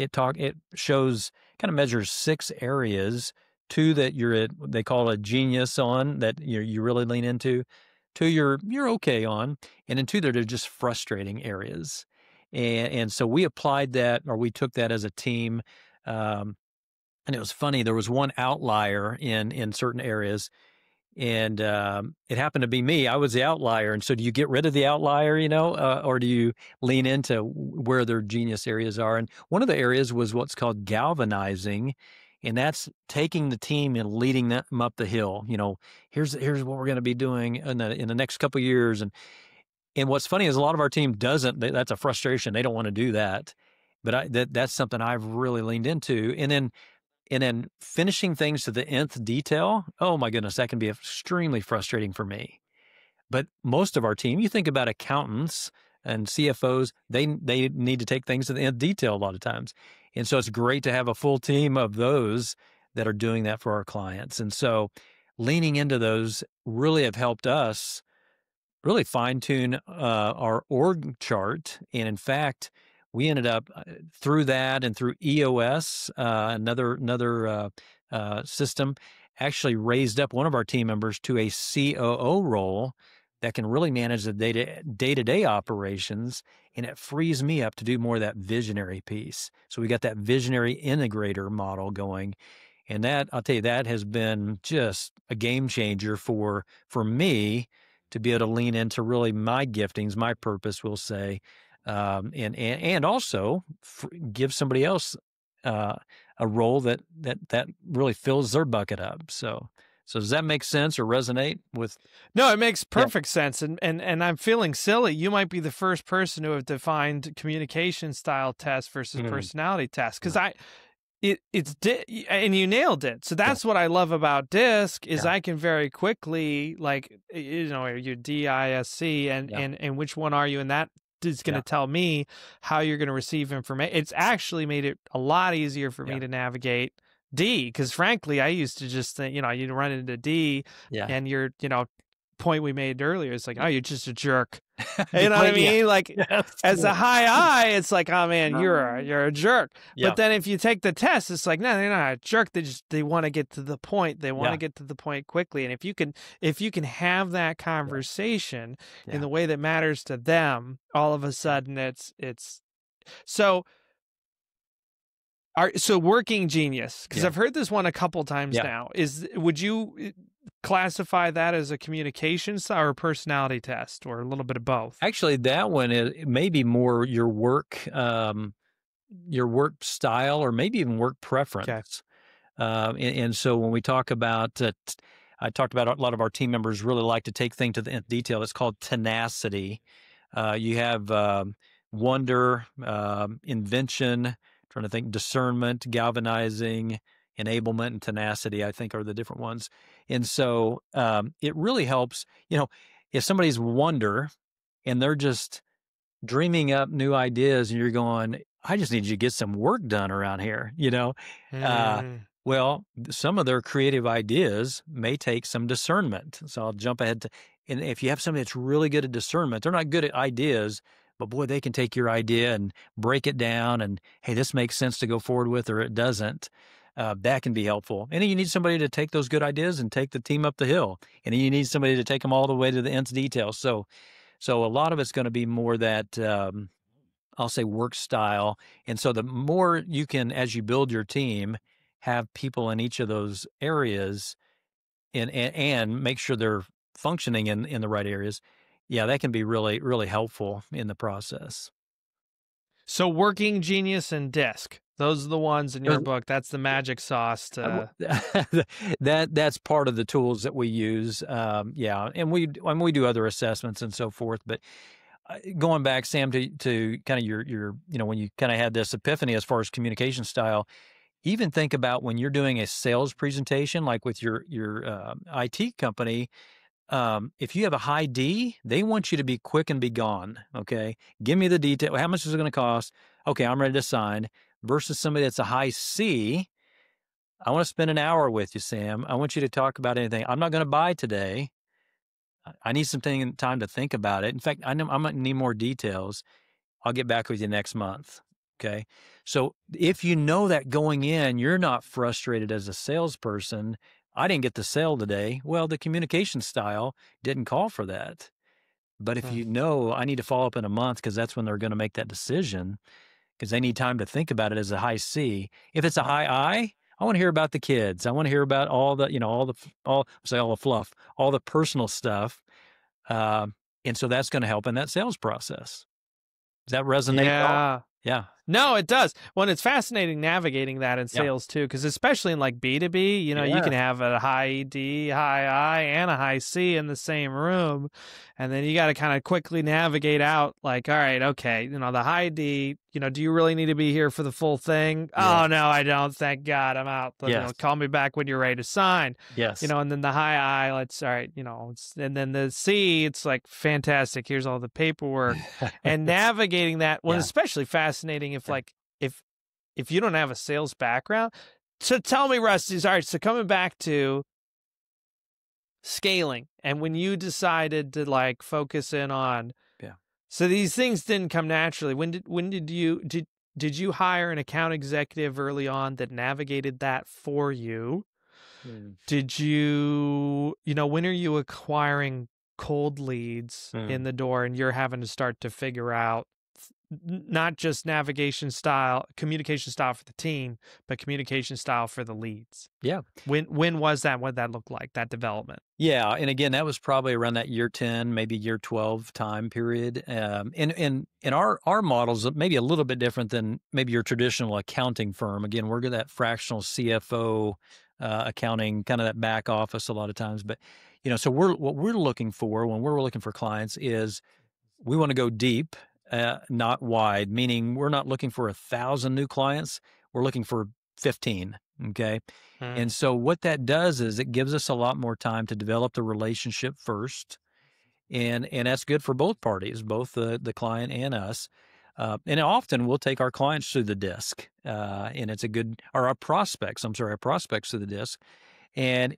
it shows, kind of measures 6 areas, 2 that they call a genius on, that you really lean into, 2 you're okay on, and then 2 that are just frustrating areas. And so we applied that, or we took that as a team. And it was funny. There was one outlier in certain areas, and it happened to be me. I was the outlier. And so do you get rid of the outlier, or do you lean into where their genius areas are? And one of the areas was what's called galvanizing. And that's taking the team and leading them up the hill. Here's what we're going to be doing in the next couple of years. And what's funny is a lot of our team doesn't. That's a frustration. They don't want to do that. But that's something I've really leaned into. And then finishing things to the nth detail. Oh my goodness, that can be extremely frustrating for me. But most of our team, you think about accountants and CFOs, they need to take things to the nth detail a lot of times. And so it's great to have a full team of those that are doing that for our clients. And so leaning into those really have helped us really fine-tune our org chart. And in fact, we ended up through that and through EOS, another system, actually raised up one of our team members to a COO role that can really manage the day-to-day operations. And it frees me up to do more of that visionary piece. So we got that visionary integrator model going. And that, I'll tell you, that has been just a game changer for me, to be able to lean into really my giftings, my purpose, we'll say, and also give somebody else a role that really fills their bucket up. So does that make sense or resonate with? No, it makes perfect sense. And I'm feeling silly. You might be the first person to have defined communication style test versus personality test, because and you nailed it. So that's what I love about DISC is I can very quickly, like, your DISC and which one are you? And that is going to tell me how you're going to receive information. It's actually made it a lot easier for me to navigate D, because frankly, I used to just think, you run into D and you're, point we made earlier. It's like, oh, you're just a jerk. You know what I mean? Like Yes. as a high I, it's like, oh man, you're a jerk. Yeah. But then if you take the test, it's like, no, they're not a jerk. They want to get to the point. They want to get to the point quickly. And if you can have that conversation in the way that matters to them, all of a sudden it's so. So working genius, because I've heard this one a couple times now. Would you classify that as a communication style or a personality test, or a little bit of both? Actually, that one is maybe more your work style, or maybe even work preference. Okay. And so when we talk about, I talked about a lot of our team members really like to take things to the nth detail. It's called tenacity. You have wonder, invention. Trying to think, discernment, galvanizing, enablement, and tenacity, I think, are the different ones. And so it really helps, if somebody's wonder and they're just dreaming up new ideas and you're going, I just need you to get some work done around here, well, some of their creative ideas may take some discernment. So I'll jump ahead to, and if you have somebody that's really good at discernment, they're not good at ideas, but boy, they can take your idea and break it down and, hey, this makes sense to go forward with, or it doesn't. That can be helpful. And then you need somebody to take those good ideas and take the team up the hill. And then you need somebody to take them all the way to the nth detail. So a lot of it's going to be more that, I'll say, work style. And so the more you can, as you build your team, have people in each of those areas and make sure they're functioning in the right areas, that can be really, really helpful in the process. So working genius and DISC, those are the ones in your book. That's the magic sauce to that's part of the tools that we use. And we do other assessments and so forth. But going back, Sam, to kind of your when you kind of had this epiphany as far as communication style, even think about when you're doing a sales presentation, like with your IT company. If you have a high D, they want you to be quick and be gone. Okay. Give me the detail. How much is it going to cost? Okay. I'm ready to sign. Versus somebody that's a high C. I want to spend an hour with you, Sam. I want you to talk about anything. I'm not going to buy today. I need some time to think about it. In fact, I'm going to need more details. I'll get back with you next month. Okay. So if you know that going in, you're not frustrated as a salesperson. I didn't get the sale today. Well, the communication style didn't call for that. But if you know I need to follow up in a month because that's when they're going to make that decision, because they need time to think about it as a high C. If it's a high I want to hear about the kids. I want to hear about all the, all the fluff, all the personal stuff. And so that's going to help in that sales process. Does that resonate at all? Yeah. No, it does. Well, it's fascinating navigating that in sales too, because especially in like B2B, you can have a high D, high I, and a high C in the same room. And then you got to kind of quickly navigate out like, all right, okay, the high D, do you really need to be here for the full thing? Yeah. Oh, no, I don't. Thank God I'm out. Call me back when you're ready to sign. Yes. And then the high I, and then the C, it's like, fantastic. Here's all the paperwork. And navigating that one, especially fascinating if you don't have a sales background. So tell me, Rusty, all right, so coming back to scaling and when you decided to focus in on, so these things didn't come naturally. When did you hire an account executive early on that navigated that for you? Did you, when are you acquiring cold leads in the door and you're having to start to figure out not just communication style for the team, but communication style for the leads? Yeah. When was that? What did that look like, that development? Yeah. And again, that was probably around that year 10, maybe year 12 time period. And our models maybe a little bit different than maybe your traditional accounting firm. Again, we're that fractional CFO accounting, kind of that back office a lot of times. But, so what we're looking for when we're looking for clients is we want to go deep, not wide, meaning we're not looking for 1,000 new clients. We're looking for 15. Okay. And so what that does is it gives us a lot more time to develop the relationship first. And that's good for both parties, both the client and us. And often we'll take our clients through the DISC, and it's our prospects through the DISC. And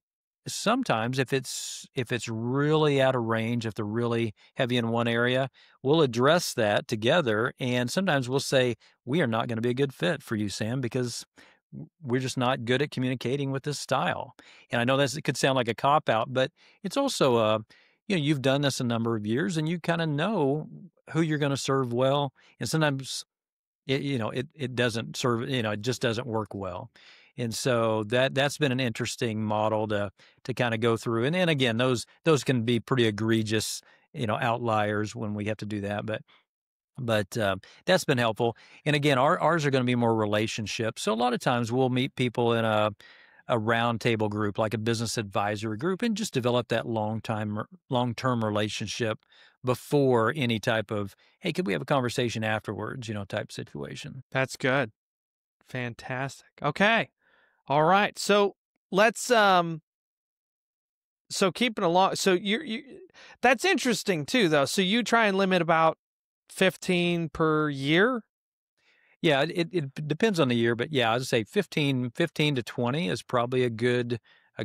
sometimes if it's really out of range, if they're really heavy in one area, we'll address that together. And sometimes we'll say, we are not going to be a good fit for you, Sam, because we're just not good at communicating with this style. And I know it could sound like a cop out, but it's also you've done this a number of years and you kind of know who you're going to serve well. And sometimes it doesn't serve, it just doesn't work well. And so that's been an interesting model to kind of go through. And then again, those can be pretty egregious, outliers when we have to do that. But that's been helpful. And again, ours are going to be more relationships. So a lot of times we'll meet people in a roundtable group, like a business advisory group, and just develop that long-term relationship before any type of, hey, could we have a conversation afterwards, type situation. That's good. Fantastic. Okay. All right. So let's so keeping along. So you that's interesting too, though. So you try and limit about 15 per year. Yeah, it depends on the year, but yeah, I'd say 15 to 20 is probably a good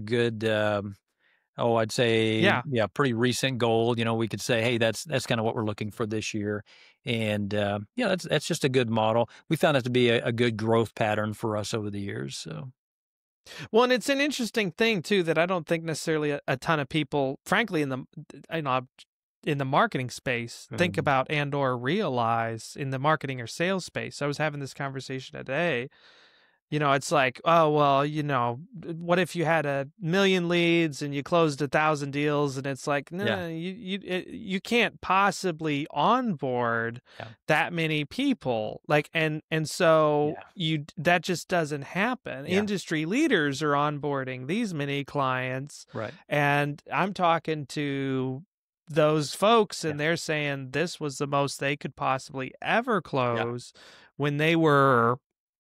I'd say pretty recent goal. We could say, hey, that's kind of what we're looking for this year. And that's just a good model. We found it to be a good growth pattern for us over the years. So well, and it's an interesting thing too that I don't think necessarily a ton of people, frankly, in the marketing space, think about and or realize in the marketing or sales space. I was having this conversation today. It's like, oh, well, what if you had 1 million leads and you closed 1,000 deals? And it's like, no, you can't possibly onboard that many people. Like, and so that just doesn't happen. Yeah. Industry leaders are onboarding these many clients. Right. And I'm talking to those folks and they're saying this was the most they could possibly ever close when they were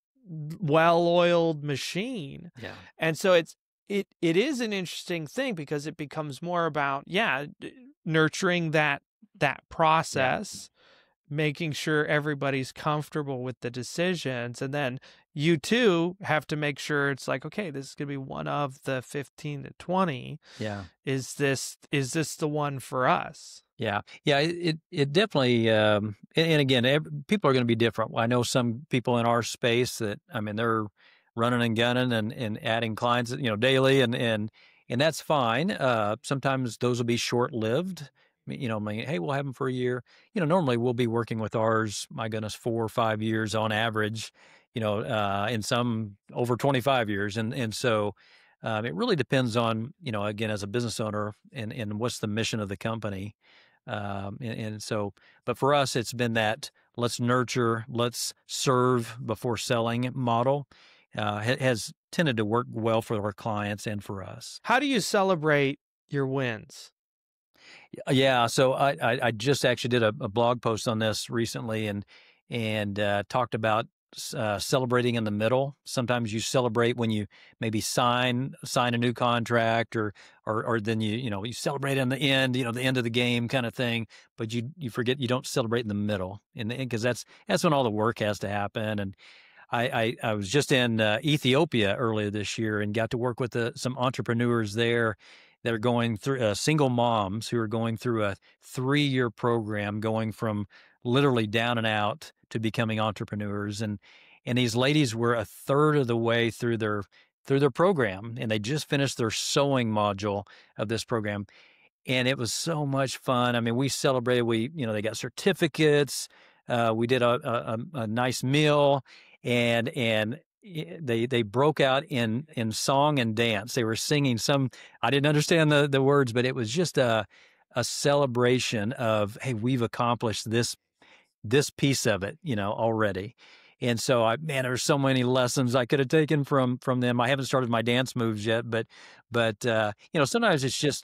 well-oiled machine. Yeah. And so it is an interesting thing because it becomes more about nurturing that process, making sure everybody's comfortable with the decisions, and then you too have to make sure it's like, okay, this is going to be one of the 15 to 20. Yeah. Is this the one for us? Yeah. Yeah. It definitely, and again, people are going to be different. I know some people in our space that, they're running and gunning and adding clients, daily and that's fine. Sometimes those will be short-lived. Hey, we'll have them for a year. Normally we'll be working with ours, my goodness, 4 or 5 years on average, in some over 25 years. And so, it really depends on, again, as a business owner and what's the mission of the company. And so, but for us, it's been that let's nurture, let's serve before selling model, has tended to work well for our clients and for us. How do you celebrate your wins? Yeah. So I just actually did a blog post on this recently and talked about celebrating in the middle. Sometimes you celebrate when you maybe sign a new contract or then you celebrate in the end, the end of the game kind of thing, but you forget you don't celebrate in the middle because that's when all the work has to happen. And I was just in Ethiopia earlier this year and got to work with some entrepreneurs there that are going through single moms who are going through a 3-year program going from literally down and out to becoming entrepreneurs. And these ladies were a third of the way through their program, and they just finished their sewing module of this program. And it was so much fun. We celebrated, they got certificates. We did a nice meal and they broke out in song and dance. They were singing I didn't understand the words, but it was just a celebration of, hey, we've accomplished this piece of it, already. And so there's so many lessons I could have taken from them. I haven't started my dance moves yet, but sometimes it's just,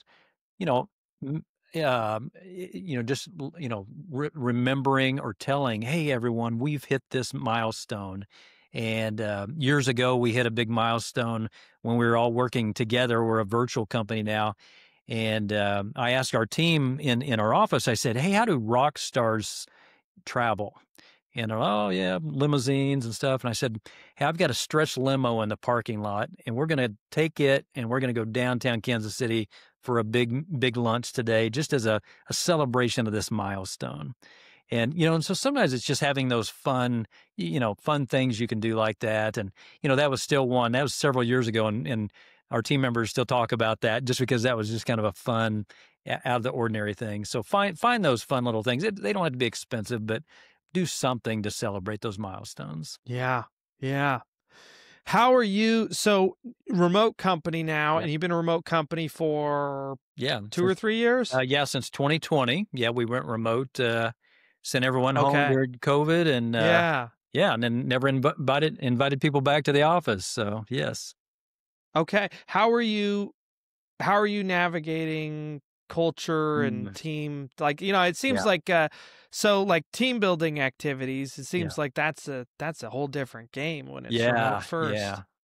remembering or telling, hey, everyone, we've hit this milestone. And years ago, we hit a big milestone when we were all working together. We're a virtual company now. And I asked our team in our office, I said, hey, how do rock stars travel? And they're, oh yeah, limousines and stuff. And I said, hey, I've got a stretch limo in the parking lot, and we're going to take it and we're going to go downtown Kansas City for a big lunch today, just as a celebration of this milestone. And, and so sometimes it's just having those fun things you can do like that. And, that was still one. That was several years ago. And our team members still talk about that just because that was just kind of a fun, out of the ordinary thing. So find those fun little things. They don't have to be expensive, but do something to celebrate those milestones. Yeah. Yeah. How are you? So remote company now, and you've been a remote company for 2 or 3 years? Since 2020. Yeah, we went remote, sent everyone home during COVID, and and then never invited people back to the office. So yes. Okay. How are you navigating culture and team? Like, it seems like like team building activities, it seems like that's a whole different game when it's remote first.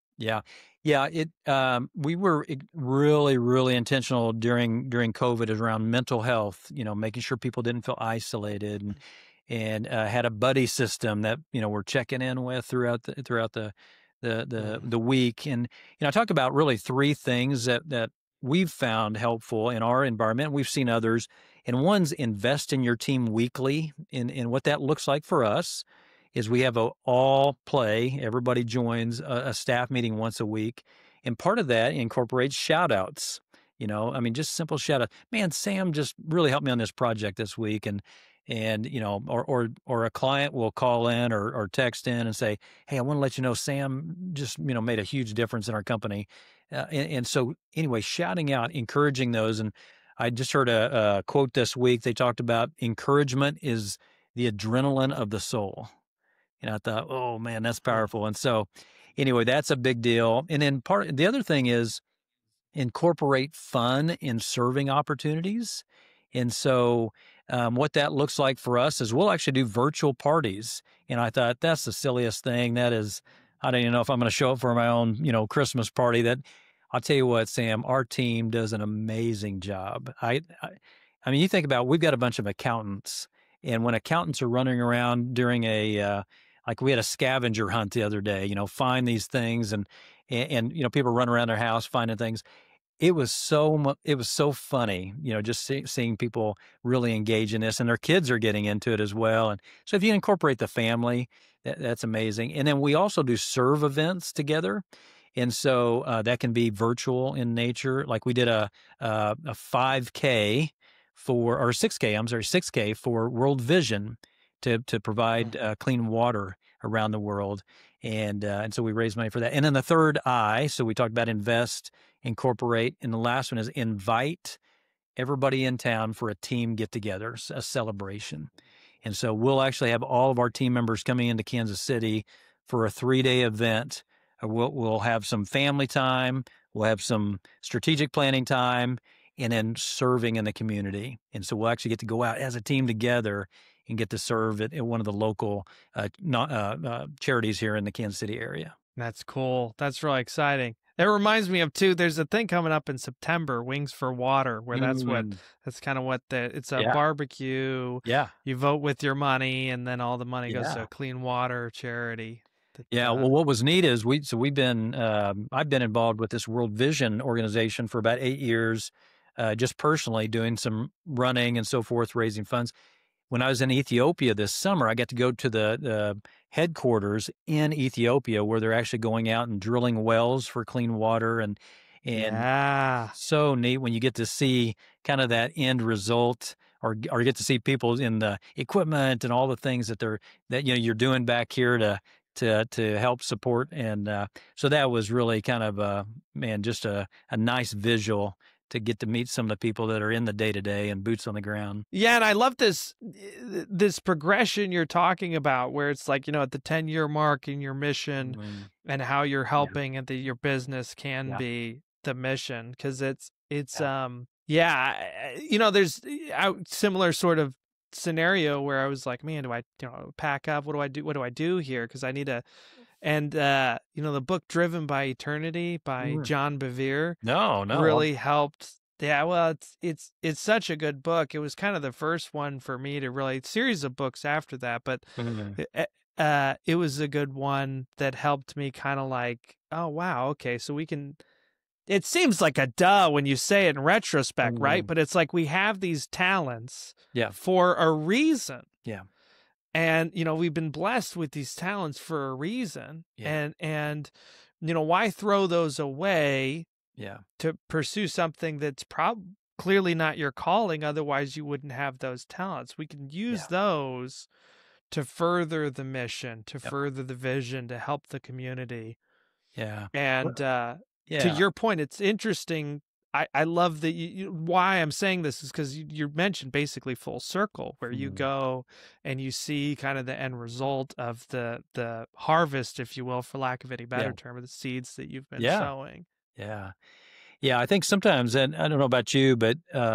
We were really, really intentional during COVID around mental health, making sure people didn't feel isolated, and had a buddy system that, we're checking in with throughout the week. And, I talk about really 3 things that we've found helpful in our environment. We've seen others, and one's invest in your team weekly. And what that looks like for us is we have all play. Everybody joins a staff meeting once a week. And part of that incorporates shout outs, just simple shout out. Man, Sam just really helped me on this project this week. And or a client will call in or text in and say, hey, I want to let you know Sam just, made a huge difference in our company. And so anyway, shouting out, encouraging those. And I just heard a quote this week. They talked about encouragement is the adrenaline of the soul. And I thought, oh man, that's powerful. And so anyway, that's a big deal. And then the other thing is incorporate fun in serving opportunities. And so what that looks like for us is we'll actually do virtual parties. And I thought that's the silliest thing. That is, I don't even know if I'm going to show up for my own, Christmas party. That I'll tell you what, Sam, our team does an amazing job. I mean, you think about, we've got a bunch of accountants, and when accountants are running around during like we had a scavenger hunt the other day, find these things and people run around their house finding things. It was so funny, just seeing people really engage in this, and their kids are getting into it as well. And so if you incorporate the family, that's amazing. And then we also do serve events together. And so that can be virtual in nature. Like we did a 5K or 6K for World Vision to provide clean water around the world. And so we raised money for that. And then the third I, so we talked about invest, incorporate, and the last one is invite everybody in town for a team get together, a celebration. And so we'll actually have all of our team members coming into Kansas City for a 3-day event. We'll have some family time, we'll have some strategic planning time, and then serving in the community. And so we'll actually get to go out as a team together and get to serve at one of the local charities here in the Kansas City area. That's cool. That's really exciting. It reminds me of, too, there's a thing coming up in September, Wings for Water, where that's kind of what it's a barbecue. Yeah. You vote with your money, and then all the money goes to a clean water charity. Well, what was neat is I've been involved with this World Vision organization for about 8 years, just personally doing some running and so forth, raising funds. When I was in Ethiopia this summer, I got to go to the headquarters in Ethiopia, where they're actually going out and drilling wells for clean water, and so neat when you get to see kind of that end result, or get to see people in the equipment and all the things that you're doing back here to help support. And so that was really kind of just a nice visual to get to meet some of the people that are in the day-to-day and boots on the ground. Yeah, and I love this progression you're talking about, where it's like, at the 10-year mark in your mission, and how you're helping and your business can be the mission, because there's a similar sort of scenario where I was like, man, do I pack up? What do I do here? Because I need to. And the book Driven by Eternity by John Bevere really helped Yeah, well, it's such a good book. It was kind of the first one for me to really series of books after that, but it was a good one that helped me kind of like, oh wow, okay, so we can. It seems like a duh when you say it in retrospect, right? But it's like we have these talents, for a reason. Yeah. And, we've been blessed with these talents for a reason. Yeah. And, why throw those away to pursue something that's clearly not your calling? Otherwise, you wouldn't have those talents. We can use those to further the mission, to further the vision, to help the community. Yeah. And to your point, it's interesting. I love that why I'm saying this is because you mentioned basically full circle, where you go and you see kind of the end result of the harvest, if you will, for lack of any better term, of the seeds that you've been sowing. Yeah. Yeah. I think sometimes, and I don't know about you, but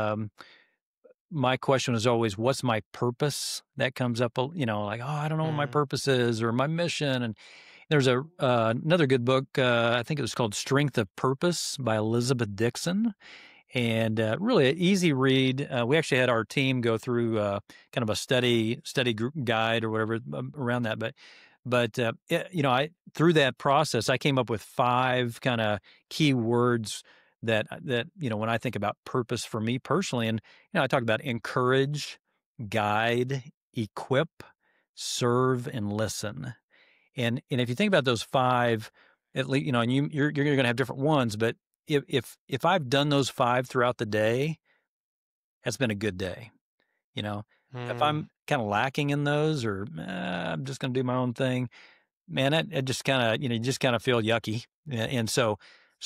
my question is always, what's my purpose? That comes up, like, oh, I don't know what my purpose is or my mission. And there's another good book, I think it was called Strength of Purpose by Elizabeth Dixon, and really an easy read. We actually had our team go through kind of a study group guide or whatever around that, but I through that process, I came up with 5 kind of key words that when I think about purpose for me personally, and I talked about encourage, guide, equip, serve, and listen. And if you think about those 5, at least, and you're going to have different ones, but if I've done those 5 throughout the day, that's been a good day. If I'm kind of lacking in those, or I'm just going to do my own thing, man, it just kind of, you just kind of feel yucky. And so,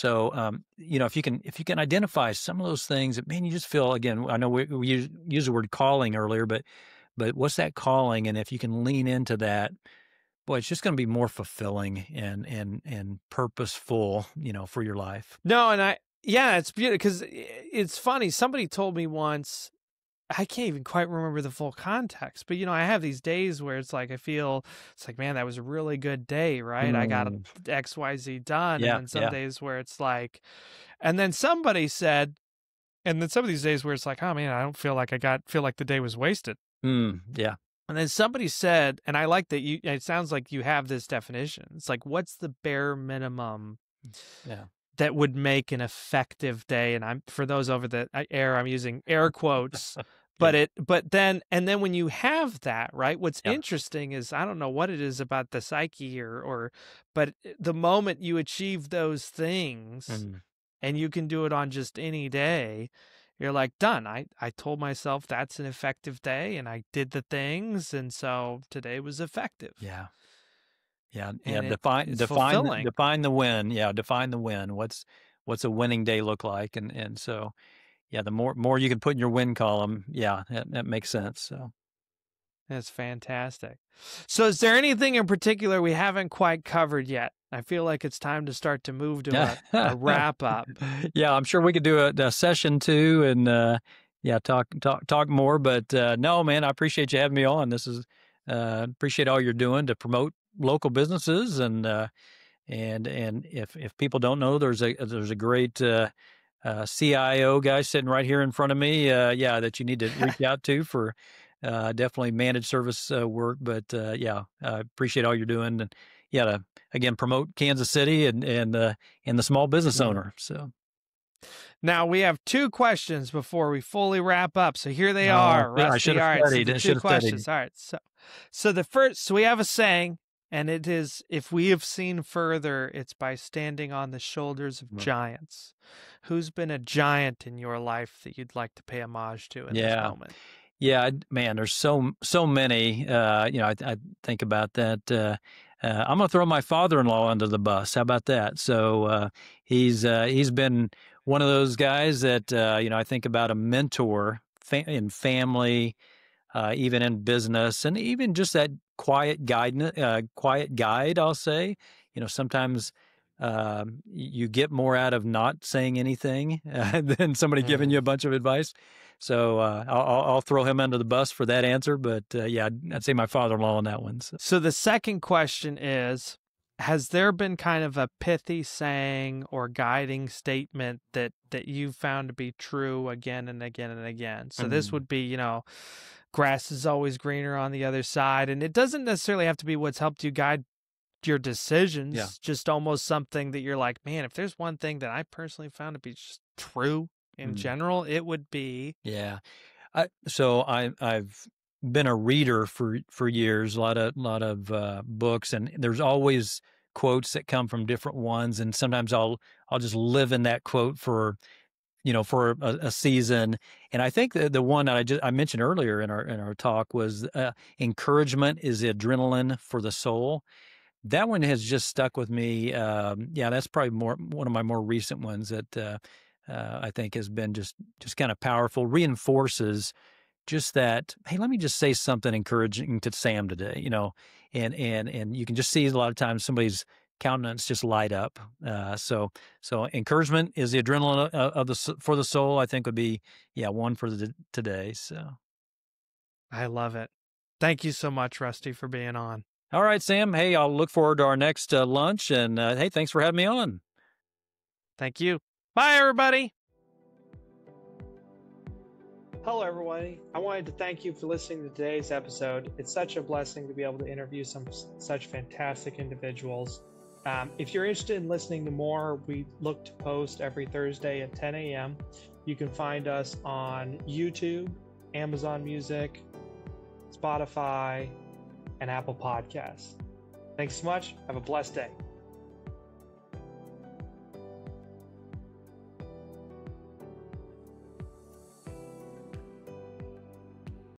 if you can identify some of those things that, man, you just feel, again, I know we used the word calling earlier, but what's that calling? And if you can lean into that, boy, it's just going to be more fulfilling and purposeful, for your life. No, and it's beautiful because it's funny. Somebody told me once, I can't even quite remember the full context, but I have these days where it's like, I feel it's like, man, that was a really good day, right? I got XYZ done. And then some days where it's like, and then somebody said, and then some of these days where it's like, oh man, I don't feel like feel like the day was wasted. Yeah. And then somebody said, and I like that it sounds like you have this definition. It's like, what's the bare minimum that would make an effective day? And for those over the air, I'm using air quotes, but then when you have that, right, what's interesting is, I don't know what it is about the psyche but the moment you achieve those things and you can do it on just any day, you're like, done. I told myself that's an effective day, and I did the things, and so today was effective. Yeah. And define the win. Yeah, define the win. What's a winning day look like? And so, the more you can put in your win column, that makes sense. So that's fantastic. So, is there anything in particular we haven't quite covered yet? I feel like it's time to start to move to a wrap up. Yeah, I'm sure we could do a session 2 and talk more. But no, man, I appreciate you having me on. This is appreciate all you're doing to promote local businesses, and if people don't know, there's a great CIO guy sitting right here in front of me. That you need to reach out to for definitely managed service work. But I appreciate all you're doing, and to again promote Kansas City and the small business owner. So now we have 2 questions before we fully wrap up. So here they are. Rusty. I should have studied. So 2 questions. All right. So the first. So we have a saying, and it is, if we have seen further, it's by standing on the shoulders of giants. Who's been a giant in your life that you'd like to pay homage to in this moment? Yeah, man, there's so many. I think about that. I'm going to throw my father-in-law under the bus. How about that? So he's been one of those guys that I think about, a mentor in family, even in business, and even just that quiet guide. I'll say, sometimes you get more out of not saying anything than somebody giving you a bunch of advice. So I'll throw him under the bus for that answer. But I'd say my father-in-law on that one. So the second question is, has there been kind of a pithy saying or guiding statement that you found to be true again and again and again? So this would be, grass is always greener on the other side. And it doesn't necessarily have to be what's helped you guide your decisions, just almost something that you're like, man, if there's one thing that I personally found to be just true in general, it would be. Yeah. So I've been a reader for years, a lot of books, and there's always quotes that come from different ones. And sometimes I'll just live in that quote for a season. And I think the one that I mentioned earlier in our talk was encouragement is the adrenaline for the soul. That one has just stuck with me. That's probably one of my more recent ones that I think has been just kind of powerful, reinforces just that, hey, let me just say something encouraging to Sam today, and you can just see a lot of times somebody's countenance just light up. So encouragement is the adrenaline for the soul, I think would be, one for today. So I love it. Thank you so much, Rusty, for being on. All right, Sam. Hey, I'll look forward to our next lunch. And hey, thanks for having me on. Thank you. Bye, everybody. Hello, everybody. I wanted to thank you for listening to today's episode. It's such a blessing to be able to interview such fantastic individuals. If you're interested in listening to more, we look to post every Thursday at 10 a.m. You can find us on YouTube, Amazon Music, Spotify, and Apple Podcasts. Thanks so much. Have a blessed day.